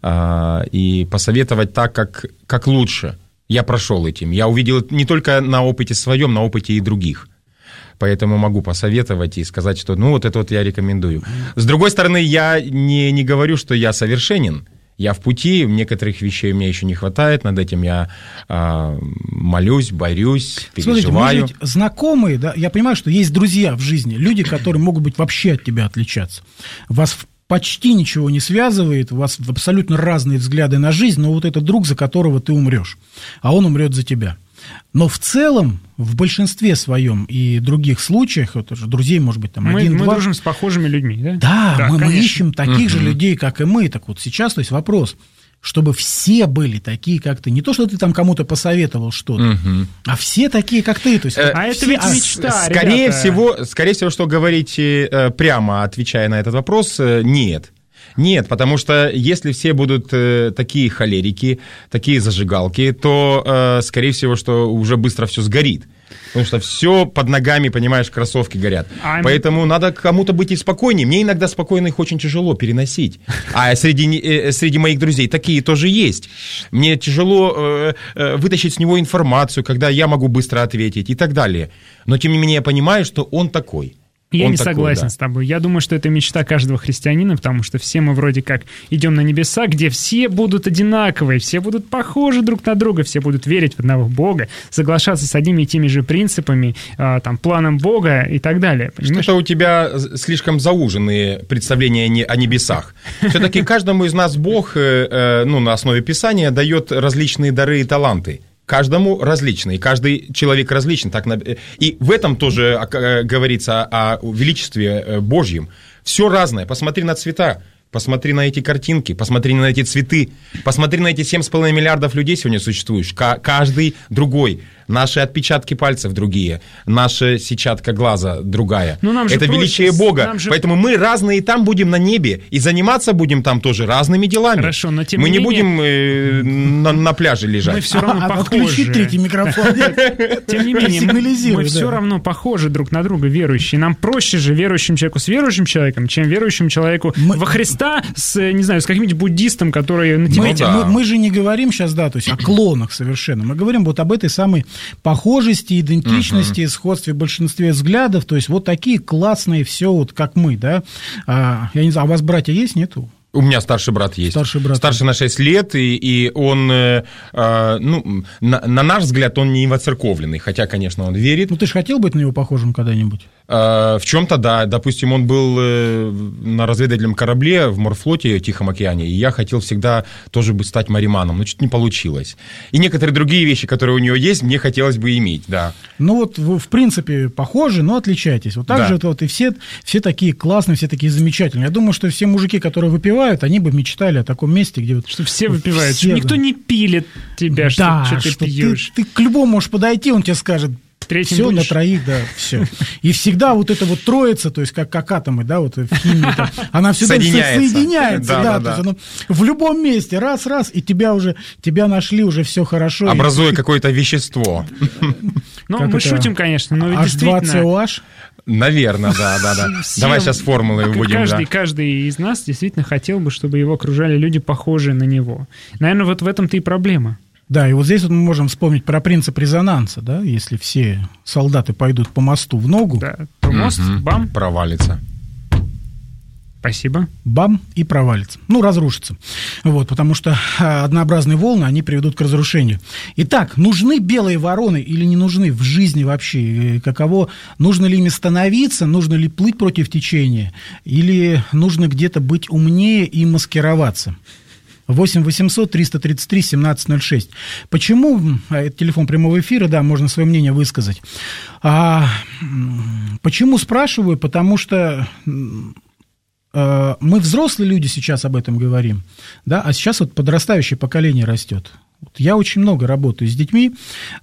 S4: и посоветовать так, как, как лучше. Я прошел этим, я увидел не только на опыте своем, на опыте и других. Поэтому могу посоветовать и сказать, что ну вот это вот я рекомендую. С другой стороны, я не, не говорю, что я совершенен. Я в пути, некоторых вещей у меня еще не хватает, над этим я э, молюсь, борюсь, переживаю.
S2: Смотрите, мы ведь знакомые, да, я понимаю, что есть друзья в жизни, люди, которые могут быть вообще от тебя отличаться. Вас почти ничего не связывает, у вас абсолютно разные взгляды на жизнь, но вот это друг, за которого ты умрешь, а он умрет за тебя. Но в целом, в большинстве своем и других случаях, это же друзей, может быть, там
S3: мы,
S2: один,
S3: мы
S2: два... Мы
S3: дружим с похожими людьми, да?
S2: Да,
S3: да
S2: мы, мы ищем таких
S4: угу.
S2: же людей, как и мы. Так вот сейчас, то есть вопрос, чтобы все были такие, как ты. Не то, что ты там кому-то посоветовал что-то, угу. а все такие, как ты. То есть,
S3: а
S2: все...
S3: это ведь мечта,
S4: скорее
S3: ребята.
S4: всего, скорее всего, что говорите прямо, отвечая на этот вопрос, нет. Нет, потому что если все будут э, такие холерики, такие зажигалки, то, э, скорее всего, что уже быстро все сгорит. Потому что все под ногами, понимаешь, кроссовки горят. I'm... Поэтому надо кому-то быть и спокойнее. Мне иногда спокойных очень тяжело переносить. А среди, э, среди моих друзей такие тоже есть. Мне тяжело э, э, вытащить с него информацию, когда я могу быстро ответить и так далее. Но, тем не менее, я понимаю, что он такой.
S3: Я
S4: Он
S3: не
S4: такой,
S3: согласен
S4: да.
S3: с тобой. Я думаю, что это мечта каждого христианина, потому что все мы вроде как идем на небеса, где все будут одинаковые, все будут похожи друг на друга, все будут верить в одного Бога, соглашаться с одними и теми же принципами, там, планом Бога и так далее. Понимаешь?
S4: Что-то у тебя слишком зауженные представления о небесах. Все-таки каждому из нас Бог, ну, на основе Писания, дает различные дары и таланты. Каждому различный, каждый человек различен. Так, и в этом тоже говорится о величестве Божьем. Все разное. Посмотри на цвета, посмотри на эти картинки, посмотри на эти цветы, посмотри на эти семь с половиной миллиардов людей сегодня существуешь. Каждый другой. Наши отпечатки пальцев другие, наша сетчатка глаза другая. Это проще, величие Бога. Же... Поэтому мы разные там будем на небе, и заниматься будем там тоже разными делами.
S3: Хорошо, но тем
S4: мы
S3: не,
S4: не
S3: менее...
S4: будем э, на, на пляже лежать.
S3: Мы все равно
S2: а,
S3: похожи.
S2: Отключить третий микрофон.
S3: Тем не менее, мы, мы все равно похожи друг на друга, верующие. Нам проще же верующему человеку с верующим человеком, чем верующему человеку мы... во Христа с, не знаю, с каким-нибудь буддистом, который на
S2: мы,
S3: Тибете.
S2: мы, мы же не говорим сейчас, да, то есть о клонах совершенно. Мы говорим вот об этой самой похожести, идентичности, uh-huh. сходстве в большинстве взглядов. То есть вот такие классные все, вот как мы, да. А, я не знаю, а у вас братья есть, нету?
S4: У меня старший брат есть.
S2: Старший брат.
S4: Старше на шесть лет, и, и он, э, э, ну, на, на наш взгляд, он не воцерковленный, хотя, конечно, он верит.
S2: Ну, ты же хотел быть на него похожим когда-нибудь?
S4: Э, в чем-то, да. Допустим, он был э, на разведывательном корабле в морфлоте в Тихом океане, и я хотел всегда тоже бы стать мариманом, но чуть не получилось. И некоторые другие вещи, которые у него есть, мне хотелось бы иметь, да.
S2: Ну, вот вы, в принципе, похожи, но отличаетесь. Вот так
S4: да.
S2: же вот и все, все такие классные, все такие замечательные. Я думаю, что все мужики, которые выпивают, они бы мечтали о таком месте, где вот...
S3: Что все выпивают,
S2: все,
S3: что никто
S2: да. не
S3: пилит тебя,
S2: да,
S3: что, что ты
S2: что
S3: пьешь.
S2: Ты, ты к любому можешь подойти, он тебе скажет, все на троих, да, все. И всегда вот эта вот троица, то есть как, как атомы, да, вот в химии, там, она всегда соединяется, соединяется да, да, да, да. То есть она в любом месте, раз-раз, и тебя уже, тебя нашли, уже все хорошо.
S4: Образуя
S2: и...
S4: какое-то вещество.
S3: Ну, мы шутим, конечно, но ведь
S2: эйч два си о эйч?
S4: Наверное, да, да, да. Давай сейчас формулы будем.
S3: Каждый, каждый из нас действительно хотел бы, чтобы его окружали люди, похожие на него. Наверное, вот в этом-то и проблема.
S2: Да, и вот здесь вот мы можем вспомнить про принцип резонанса, да, если все солдаты пойдут по мосту в ногу,
S3: да, то мост, угу, бам,
S4: провалится.
S3: Спасибо.
S2: Бам, и провалится. Ну, разрушится. Вот, потому что однообразные волны, они приведут к разрушению. Итак, нужны белые вороны или не нужны в жизни вообще? Каково? Нужно ли ими становиться? Нужно ли плыть против течения? Или нужно где-то быть умнее и маскироваться? восемь восемьсот триста тридцать три семнадцать ноль шесть. Почему, это телефон прямого эфира, да, можно свое мнение высказать. А, почему спрашиваю? Потому что а, мы взрослые люди сейчас об этом говорим, да, а сейчас вот подрастающее поколение растет. Я очень много работаю с детьми,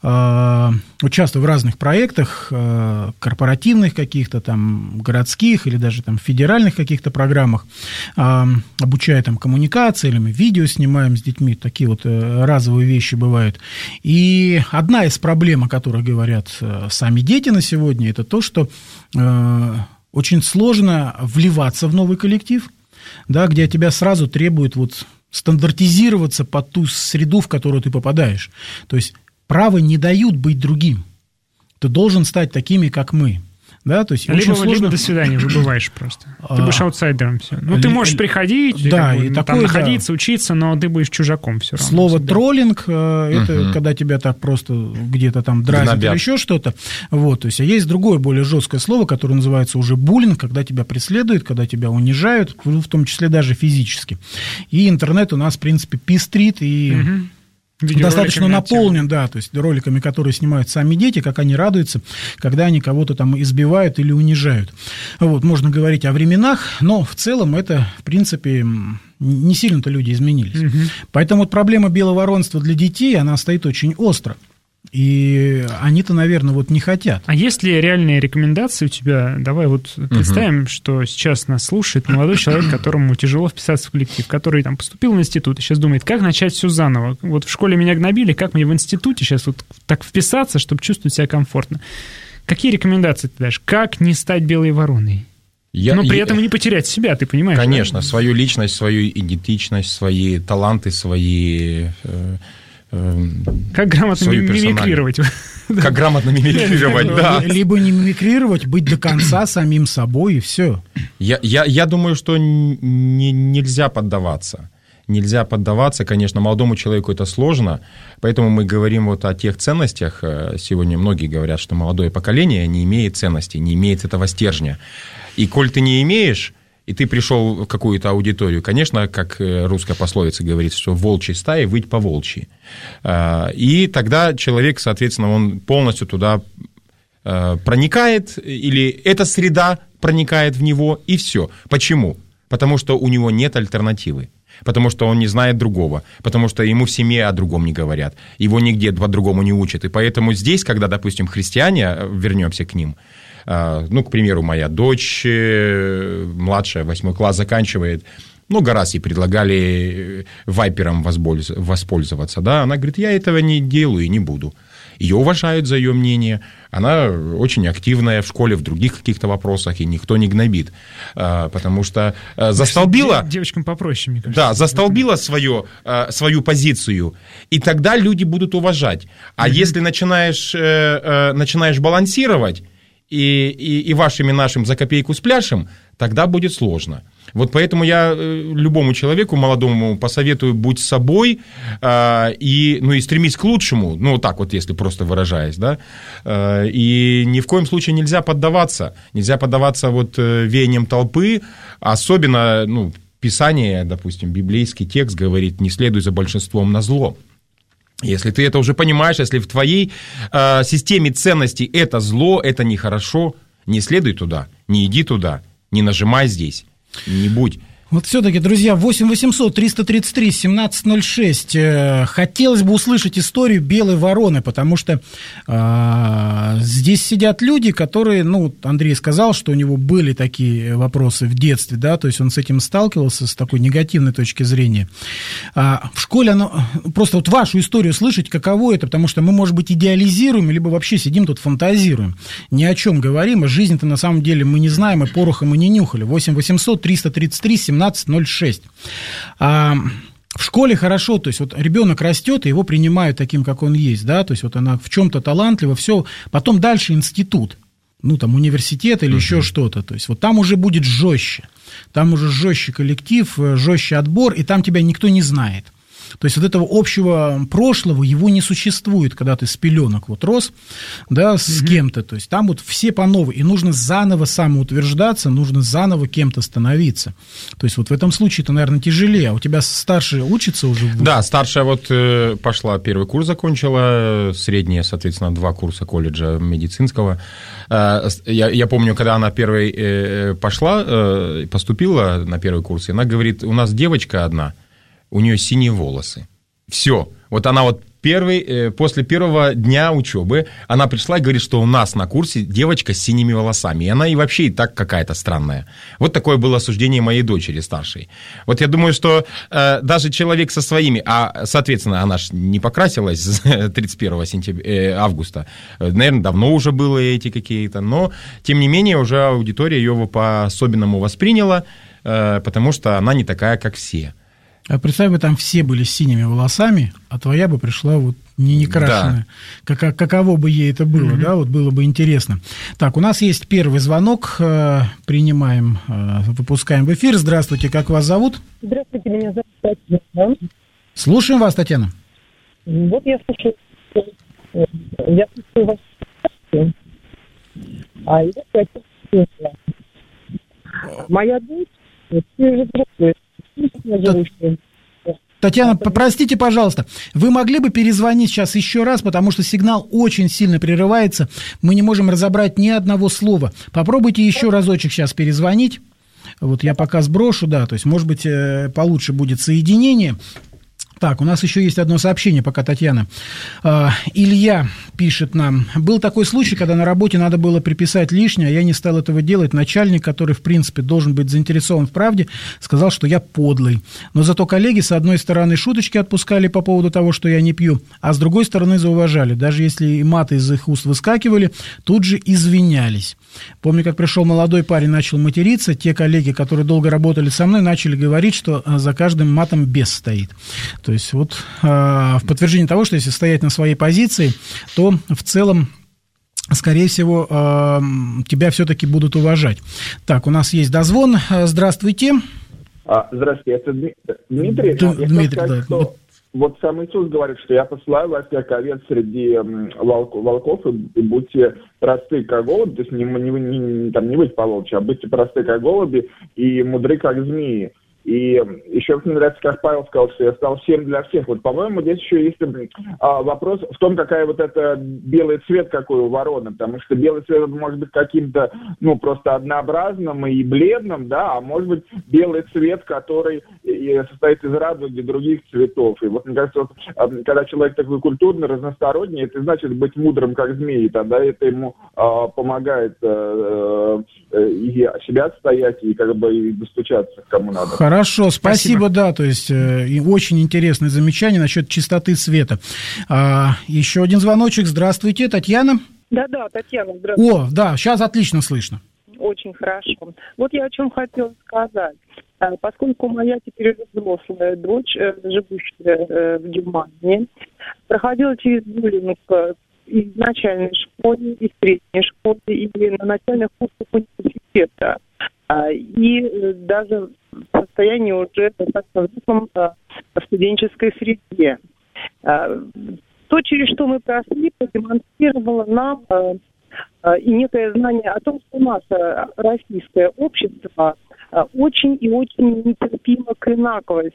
S2: э, участвую в разных проектах, э, корпоративных каких-то там, городских или даже там федеральных каких-то программах, э, обучаю там коммуникации, или мы видео снимаем с детьми, такие вот э, разовые вещи бывают. И одна из проблем, о которых говорят э, сами дети на сегодня, это то, что э, очень сложно вливаться в новый коллектив, да, где от тебя сразу требуют вот стандартизироваться под ту среду, в которую ты попадаешь. То есть права не дают быть другим. Ты должен стать такими, как мы. Да, то есть
S3: либо,
S2: очень сложно...
S3: либо до свидания, выбываешь просто. Ты будешь аутсайдером все. Ну, ты можешь приходить,
S2: да,
S3: как бы,
S2: и
S3: там,
S2: такое,
S3: находиться,
S2: да.
S3: учиться, но ты будешь чужаком все равно.
S2: Слово
S3: всегда.
S2: троллинг, это угу. когда тебя так просто где-то там дразнят или еще что-то. Вот, то есть, а есть другое, более жесткое слово, которое называется уже буллинг, когда тебя преследуют, когда тебя унижают, в том числе даже физически. И интернет у нас, в принципе, пестрит и... Угу. Достаточно наполнен, да, то есть роликами, которые снимают сами дети, как они радуются, когда они кого-то там избивают или унижают. Вот, можно говорить о временах, но в целом это, в принципе, не сильно-то люди изменились. Угу. Поэтому вот проблема беловоронства для детей, она стоит очень остро. И они-то, наверное, вот не хотят.
S3: А есть ли реальные рекомендации у тебя? Давай вот представим, угу. что сейчас нас слушает молодой человек, которому тяжело вписаться в коллектив, который там поступил в институт и сейчас думает, как начать все заново. Вот в школе меня гнобили, как мне в институте сейчас вот так вписаться, чтобы чувствовать себя комфортно. Какие рекомендации ты дашь? Как не стать белой вороной? Я, Но при я, этом не потерять себя, ты понимаешь?
S4: Конечно,
S3: да?
S4: свою личность, свою идентичность, свои таланты, свои... Э,
S3: Как грамотно мимикрировать.
S4: Как грамотно мимикрировать, да.
S2: Либо не мимикрировать, быть до конца самим собой, и все.
S4: Я, я, я думаю, что не, нельзя поддаваться. Нельзя поддаваться, конечно, молодому человеку это сложно, поэтому мы говорим вот о тех ценностях. Сегодня многие говорят, что молодое поколение не имеет ценностей, не имеет этого стержня. И коль ты не имеешь... и ты пришел в какую-то аудиторию, конечно, как русская пословица говорит, что в волчьей стае выть по волчьи. И тогда человек, соответственно, он полностью туда проникает, или эта среда проникает в него, и все. Почему? Потому что у него нет альтернативы. Потому что он не знает другого, потому что ему в семье о другом не говорят, его нигде по-другому не учат. И поэтому здесь, когда, допустим, христиане, вернемся к ним, ну, к примеру, моя дочь, младшая, восьмой класс заканчивает, много раз ей предлагали вайпером воспользоваться, да, она говорит, я этого не делаю и не буду. Ее уважают за ее мнение, она очень активная в школе, в других каких-то вопросах, и никто не гнобит, потому что застолбила...
S3: Девочкам попроще, мне кажется.
S4: Да, застолбила свое, свою позицию, и тогда люди будут уважать. А mm-hmm. если начинаешь, начинаешь балансировать, И, и, и вашим и нашим за копейку спляшем, тогда будет сложно. Вот поэтому я любому человеку молодому посоветую, будь собой, э, и, ну, и стремись к лучшему, ну, вот так вот, если просто выражаясь, да, э, и ни в коем случае нельзя поддаваться, нельзя поддаваться вот веяниям толпы, особенно, ну, Писание, допустим, библейский текст говорит, не следуй за большинством назло. Если ты это уже понимаешь, если в твоей э, системе ценностей это зло, это нехорошо, не следуй туда, не иди туда, не нажимай здесь, не будь.
S2: Вот все-таки, друзья, восемь восемьсот триста тридцать три семнадцать ноль шесть. Хотелось бы услышать историю белой вороны, потому что э, здесь сидят люди, которые, ну, Андрей сказал, что у него были такие вопросы в детстве, да, то есть он с этим сталкивался, с такой негативной точки зрения. А в школе оно, просто вот вашу историю слышать, каково это, потому что мы, может быть, идеализируем, либо вообще сидим тут фантазируем, ни о чем говорим, и жизнь-то на самом деле мы не знаем, и пороха мы не нюхали. восемь восемьсот триста тридцать три семнадцать ноль шесть. А в школе хорошо, то есть вот ребенок растет, и его принимают таким, как он есть, да, то есть вот она в чем-то талантлива, все, потом дальше институт, ну, там, университет или uh-huh. еще что-то, то есть вот там уже будет жестче, там уже жестче коллектив, жестче отбор, и там тебя никто не знает. То есть вот этого общего прошлого, его не существует, когда ты с пеленок вот рос, да, с mm-hmm. кем-то, то есть там вот все по новой, и нужно заново самоутверждаться, нужно заново кем-то становиться. То есть вот в этом случае-то, наверное, тяжелее. А у тебя старшая учится уже? В...
S4: Да, старшая вот э, пошла, первый курс закончила, средняя, соответственно, два курса колледжа медицинского. Э, я, я помню, когда она первой э, пошла, э, поступила на первый курс, и она говорит, у нас девочка одна, у нее синие волосы. Все, Вот она вот первый, после первого дня учебы она пришла и говорит, что у нас на курсе девочка с синими волосами. И она и вообще и так какая-то странная. Вот такое было суждение моей дочери старшей. Вот я думаю, что э, даже человек со своими, а, соответственно, она ж не покрасилась с тридцать первого сентября, э, августа. Наверное, давно уже были эти какие-то. Но, тем не менее, уже аудитория ее по-особенному восприняла, э, потому что она не такая, как все.
S2: А представь бы, там все были с синими волосами, а твоя бы пришла вот не некрашенная. Да. Как, каково бы ей это было, mm-hmm. да, вот было бы интересно. Так, у нас есть первый звонок, принимаем, выпускаем в эфир. Здравствуйте, как вас зовут?
S5: Здравствуйте, меня зовут Татьяна.
S2: Слушаем вас, Татьяна.
S5: Вот я слушаю, я слушаю вас, а я хотела, моя дочь, уже взрослая.
S2: Татьяна, простите, пожалуйста, вы могли бы перезвонить сейчас еще раз, потому что сигнал очень сильно прерывается, мы не можем разобрать ни одного слова. Попробуйте еще разочек сейчас перезвонить, вот я пока сброшу, да, то есть, может быть, получше будет соединение. Так, у нас еще есть одно сообщение, пока Татьяна. Илья пишет нам. Был такой случай, когда на работе надо было приписать лишнее, а я не стал этого делать. Начальник, который, в принципе, должен быть заинтересован в правде, сказал, что я подлый. Но зато коллеги, с одной стороны, шуточки отпускали по поводу того, что я не пью, а с другой стороны, зауважали. Даже если и маты из их уст выскакивали, тут же извинялись. Помню, как пришел молодой парень, начал материться, те коллеги, которые долго работали со мной, начали говорить, что за каждым матом бес стоит. То есть вот э, в подтверждение того, что если стоять на своей позиции, то в целом, скорее всего, э, тебя все-таки будут уважать. Так, у нас есть дозвон. Здравствуйте.
S6: А, здравствуйте, это Дмитрий.
S2: Д-
S6: я
S2: Дмитрий,
S6: сказать,
S2: да.
S6: Что вот сам Иисус говорит, что я посылаю вас как овец среди волков, волков и, и будьте просты, как голуби, то есть не, не, не, не, там, не быть по-волчьи, а будьте просты, как голуби, и мудры, как змеи. И еще мне нравится, как Павел сказал, что я стал всем для всех. Вот, по-моему, здесь еще есть а, вопрос в том, какая вот это белый цвет, какой у вороны. Потому что белый цвет может быть каким-то, ну, просто однообразным и бледным, да, а может быть белый цвет, который состоит из радуги других цветов. И вот, мне кажется, вот, когда человек такой культурный, разносторонний, это значит быть мудрым, как змеи. Тогда это ему а, помогает а, а, и себя отстоять, и как бы и достучаться, кому надо.
S2: Хорошо, спасибо, спасибо, да, то есть э, очень интересное замечание насчет чистоты цвета. А, еще один звоночек, здравствуйте, Татьяна.
S5: Да-да, Татьяна, здравствуйте.
S2: О, да, сейчас отлично слышно.
S5: Очень хорошо. Вот я о чем хотела сказать. Поскольку моя теперь взрослая дочь, живущая в Германии, проходила через буллинг и в начальной школе, и в средней школе, и на начальных курсах университета. И даже в состоянии уже достаточно взрослом в студенческой среде. То, через что мы прошли, продемонстрировало нам и некое знание о том, что наше российское общество очень и очень нетерпимо к инаковости.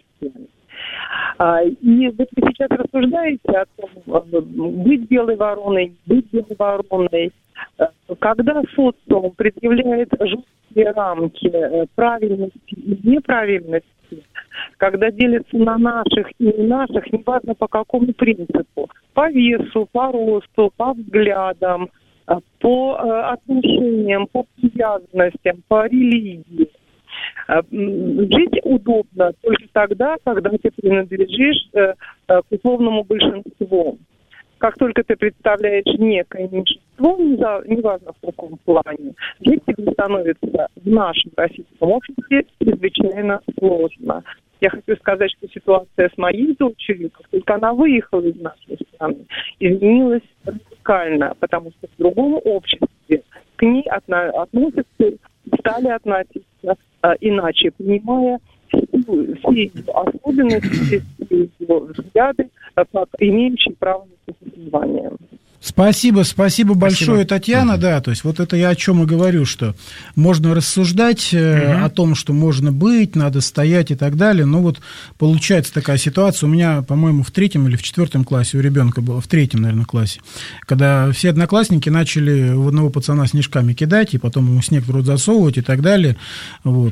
S5: И вот вы сейчас рассуждаете о том, быть белой вороной, быть белой вороной. Когда социум предъявляет жесткие рамки правильности и неправильности, когда делится на наших и не наших, неважно по какому принципу, по весу, по росту, по взглядам, по отношениям, по привязанностям, по религии. Жить удобно только тогда, когда ты принадлежишь к условному большинству. Как только ты представляешь некое меньшинство, неважно в каком плане, жить тебе становится в нашем российском обществе чрезвычайно сложно. Я хочу сказать, что ситуация с моей дочерью, как только она выехала из нашей страны, изменилась радикально, потому что в другом обществе к ней отно- относятся, стали относиться а, иначе, понимая все ее особенности, все ее взгляды, как имеющие право на существование.
S2: Спасибо, спасибо большое,
S3: спасибо.
S2: Татьяна, uh-huh. да, то есть вот это я о чем и говорю, что можно рассуждать uh-huh. о том, что можно быть, надо стоять и так далее, но вот получается такая ситуация, у меня, по-моему, в третьем или в четвертом классе у ребенка было, в третьем, наверное, классе, когда все одноклассники начали в одного пацана снежками кидать, и потом ему снег в рот засовывать и так далее, вот.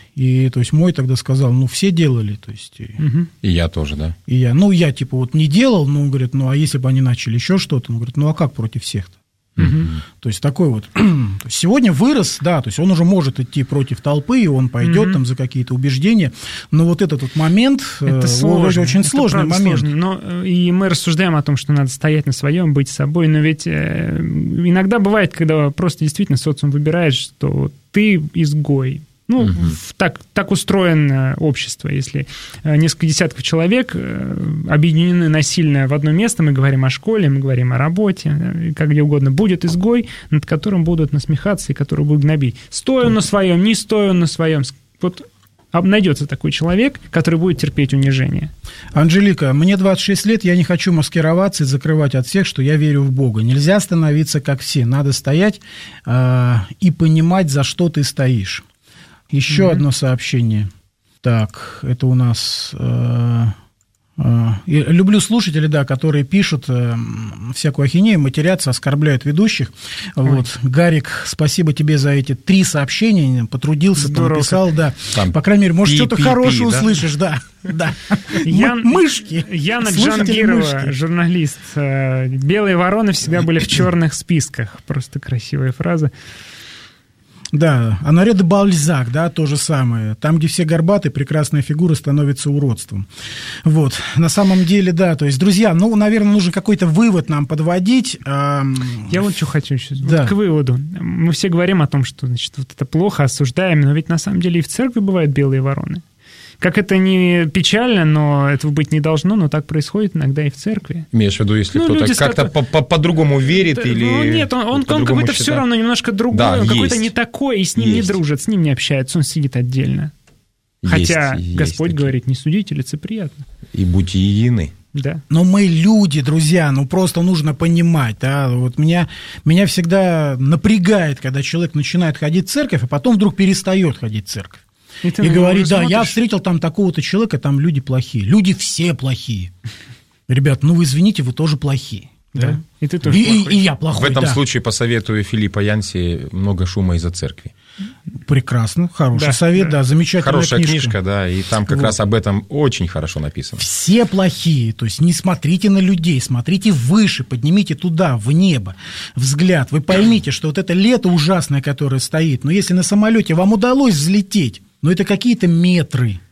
S2: И, то есть, мой тогда сказал, ну, все делали, то есть...
S3: Угу.
S4: И я тоже, да.
S2: И я, ну, я, типа, вот не делал, ну, он говорит, ну, а если бы они начали еще что-то? Он говорит, ну, а как против всех-то?
S3: Угу.
S2: То есть такой вот. Сегодня вырос, да, то есть он уже может идти против толпы, и он пойдет угу. там за какие-то убеждения, но вот этот вот момент,
S3: это сложно,
S2: очень
S3: это
S2: сложный момент.
S3: Сложно. Но и мы рассуждаем о том, что надо стоять на своем, быть собой, но ведь иногда бывает, когда просто действительно социум выбирает, что ты изгой. Ну, угу. так, так устроено общество. Если несколько десятков человек объединены насильно в одно место, мы говорим о школе, мы говорим о работе, как где угодно, будет изгой, над которым будут насмехаться и который будут гнобить. Стоя на своем, не стоя на своем. Вот найдется такой человек, который будет терпеть унижение.
S2: Анжелика, мне двадцать шесть лет, я не хочу маскироваться и закрывать от всех, что я верю в Бога. Нельзя становиться как все. Надо стоять э, и понимать, за что ты стоишь. Еще mm-hmm. одно сообщение. Так, это у нас... Э, э, люблю слушателей, да, которые пишут э, всякую ахинею, матерятся, оскорбляют ведущих. Вот. Гарик, спасибо тебе за эти три сообщения. Потрудился, там, написал, да. Там По крайней мере, может, что-то хорошее да? услышишь, да. да.
S3: Ян,
S2: мышки.
S3: Яна Джангирова, журналист. Белые вороны всегда были в черных списках. Просто красивая фраза.
S2: Да, Анаре де Бальзак, да, то же самое. Там, где все горбатые, прекрасная фигура становится уродством. Вот, на самом деле, да, то есть, друзья, ну, наверное, нужно какой-то вывод нам подводить.
S3: Я вот что хочу сейчас, да. вот к выводу. Мы все говорим о том, что, значит, вот это плохо, осуждаем, но ведь на самом деле и в церкви бывают белые вороны. Как это не печально, но этого быть не должно, но так происходит иногда и в церкви.
S4: Имеешь в виду, если ну, кто-то как-то стат... по- по-другому верит это, или...
S3: Ну, нет, он, он, он какой-то все равно немножко другой, да, он какой-то не такой, и с ним есть. не дружит, с ним не общается, он сидит отдельно. Есть, Хотя есть Господь такие. говорит, не судите лицеприятно.
S4: И будьте едины.
S2: Да. Но мы люди, друзья, ну просто нужно понимать, да, вот меня, меня всегда напрягает, когда человек начинает ходить в церковь, а потом вдруг перестает ходить в церковь. И, и говорит, да, смотришь? Я встретил там такого-то человека, там люди плохие. Люди все плохие. Ребят, ну вы извините, вы тоже плохие. Да? Да?
S3: И ты тоже
S2: и,
S3: плохой.
S2: И, и я плохой,
S4: В этом
S2: да.
S4: случае посоветую Филиппа Янси «Много шума из-за церкви».
S2: Прекрасно, хороший да, совет, да, да замечательная
S4: Хорошая
S2: книжка.
S4: книжка, да, и там как вот. раз об этом очень хорошо написано.
S2: Все плохие, то есть не смотрите на людей, смотрите выше, поднимите туда, в небо, взгляд. Вы поймите, что вот это лето ужасное, которое стоит, но если на самолете вам удалось взлететь, ну это какие-то метры,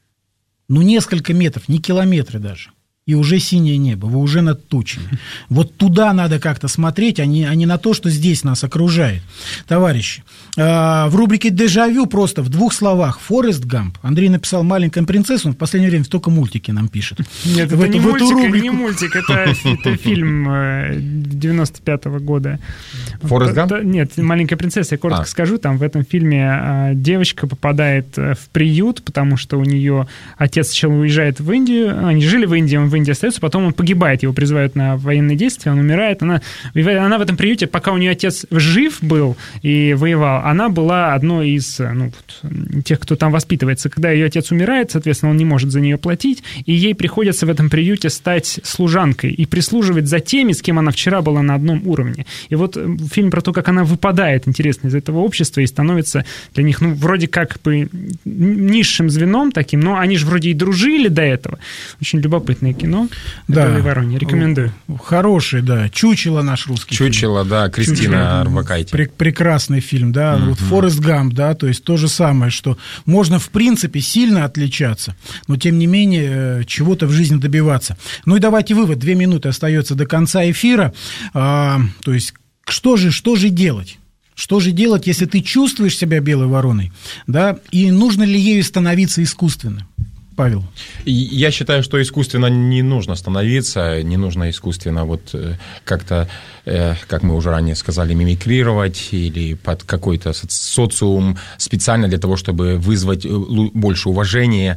S2: ну несколько метров, не километры даже. И уже синее небо, вы уже над тучами. Вот туда надо как-то смотреть, а не, а не на то, что здесь нас окружает. Товарищи, э, в рубрике «Дежавю» просто в двух словах. Форест Гамп. Андрей написал «Маленькая принцесса», он в последнее время только мультики нам пишет.
S3: Нет, это не мультик, не мультик, это фильм девяносто пятого года.
S4: «Форест Гамп»?
S3: Нет, «Маленькая принцесса», я коротко скажу, там в этом фильме девочка попадает в приют, потому что у нее отец сначала уезжает в Индию, они жили в Индии, он в Индии остается, потом он погибает, его призывают на военные действия, он умирает, она, она в этом приюте, пока у нее отец жив был и воевал, она была одной из ну, тех, кто там воспитывается. Когда ее отец умирает, соответственно, он не может за нее платить, и ей приходится в этом приюте стать служанкой и прислуживать за теми, с кем она вчера была на одном уровне. И вот фильм про то, как она выпадает, интересно, из этого общества и становится для них, ну, вроде как бы низшим звеном таким, но они же вроде и дружили до этого. Очень любопытное кино. кино.
S2: Да.
S3: «Белые вороны». Рекомендую.
S2: Хороший, да. «Чучело» наш русский
S4: «Чучело», фильм. да, Кристина Орбакайте.
S2: Пр- прекрасный фильм, да. Mm-hmm. Вот «Форест Гамп», да, то есть то же самое, что можно, в принципе, сильно отличаться, но, тем не менее, чего-то в жизни добиваться. Ну и давайте вывод. Две минуты остается до конца эфира. А, то есть что же, что же делать? Что же делать, если ты чувствуешь себя белой вороной, да, и нужно ли ею становиться искусственно? Павел.
S4: Я считаю, что искусственно не нужно становиться, не нужно искусственно вот как-то, как мы уже ранее сказали, мимикрировать или под какой-то социум специально для того, чтобы вызвать больше уважения.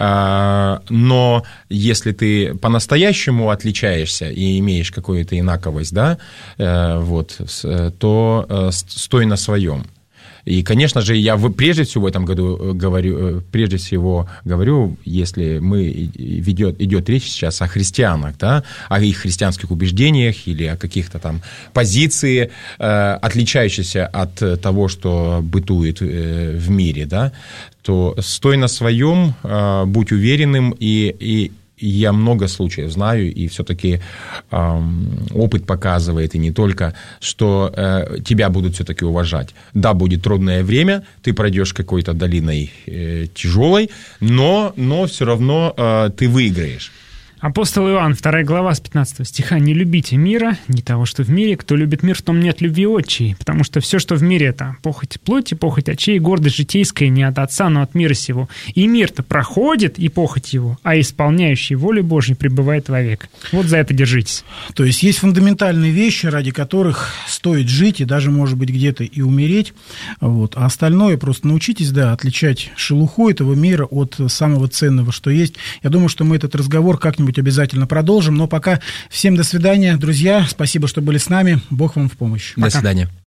S4: Но если ты по-настоящему отличаешься и имеешь какую-то инаковость, да, вот, то стой на своем. И, конечно же, я прежде всего в этом году говорю, прежде всего говорю, если мы ведет, идет речь сейчас о христианах, да, о их христианских убеждениях или о каких-то там позициях, э, отличающихся от того, что бытует э, в мире, да, то стой на своем, э, будь уверенным, и, и я много случаев знаю, и все-таки э, опыт показывает, и не только, что э, тебя будут все-таки уважать. Да, будет трудное время, ты пройдешь какой-то долиной э, тяжелой, но, но все равно э, ты выиграешь.
S3: Апостол Иоанн, вторая глава, с пятнадцатого стиха. «Не любите мира, не того, что в мире. Кто любит мир, в том нет любви отчей. Потому что все, что в мире, это похоть плоти, похоть очей, гордость житейская не от отца, но от мира сего. И мир-то проходит, и похоть его, а исполняющий волю Божью пребывает вовек». Вот за это держитесь.
S2: То есть есть фундаментальные вещи, ради которых стоит жить и даже, может быть, где-то и умереть. Вот. А остальное просто научитесь, да, отличать шелуху этого мира от самого ценного, что есть. Я думаю, что мы этот разговор как-нибудь обязательно продолжим, но пока всем до свидания, друзья, спасибо, что были с нами, Бог вам в помощь.
S4: До свидания.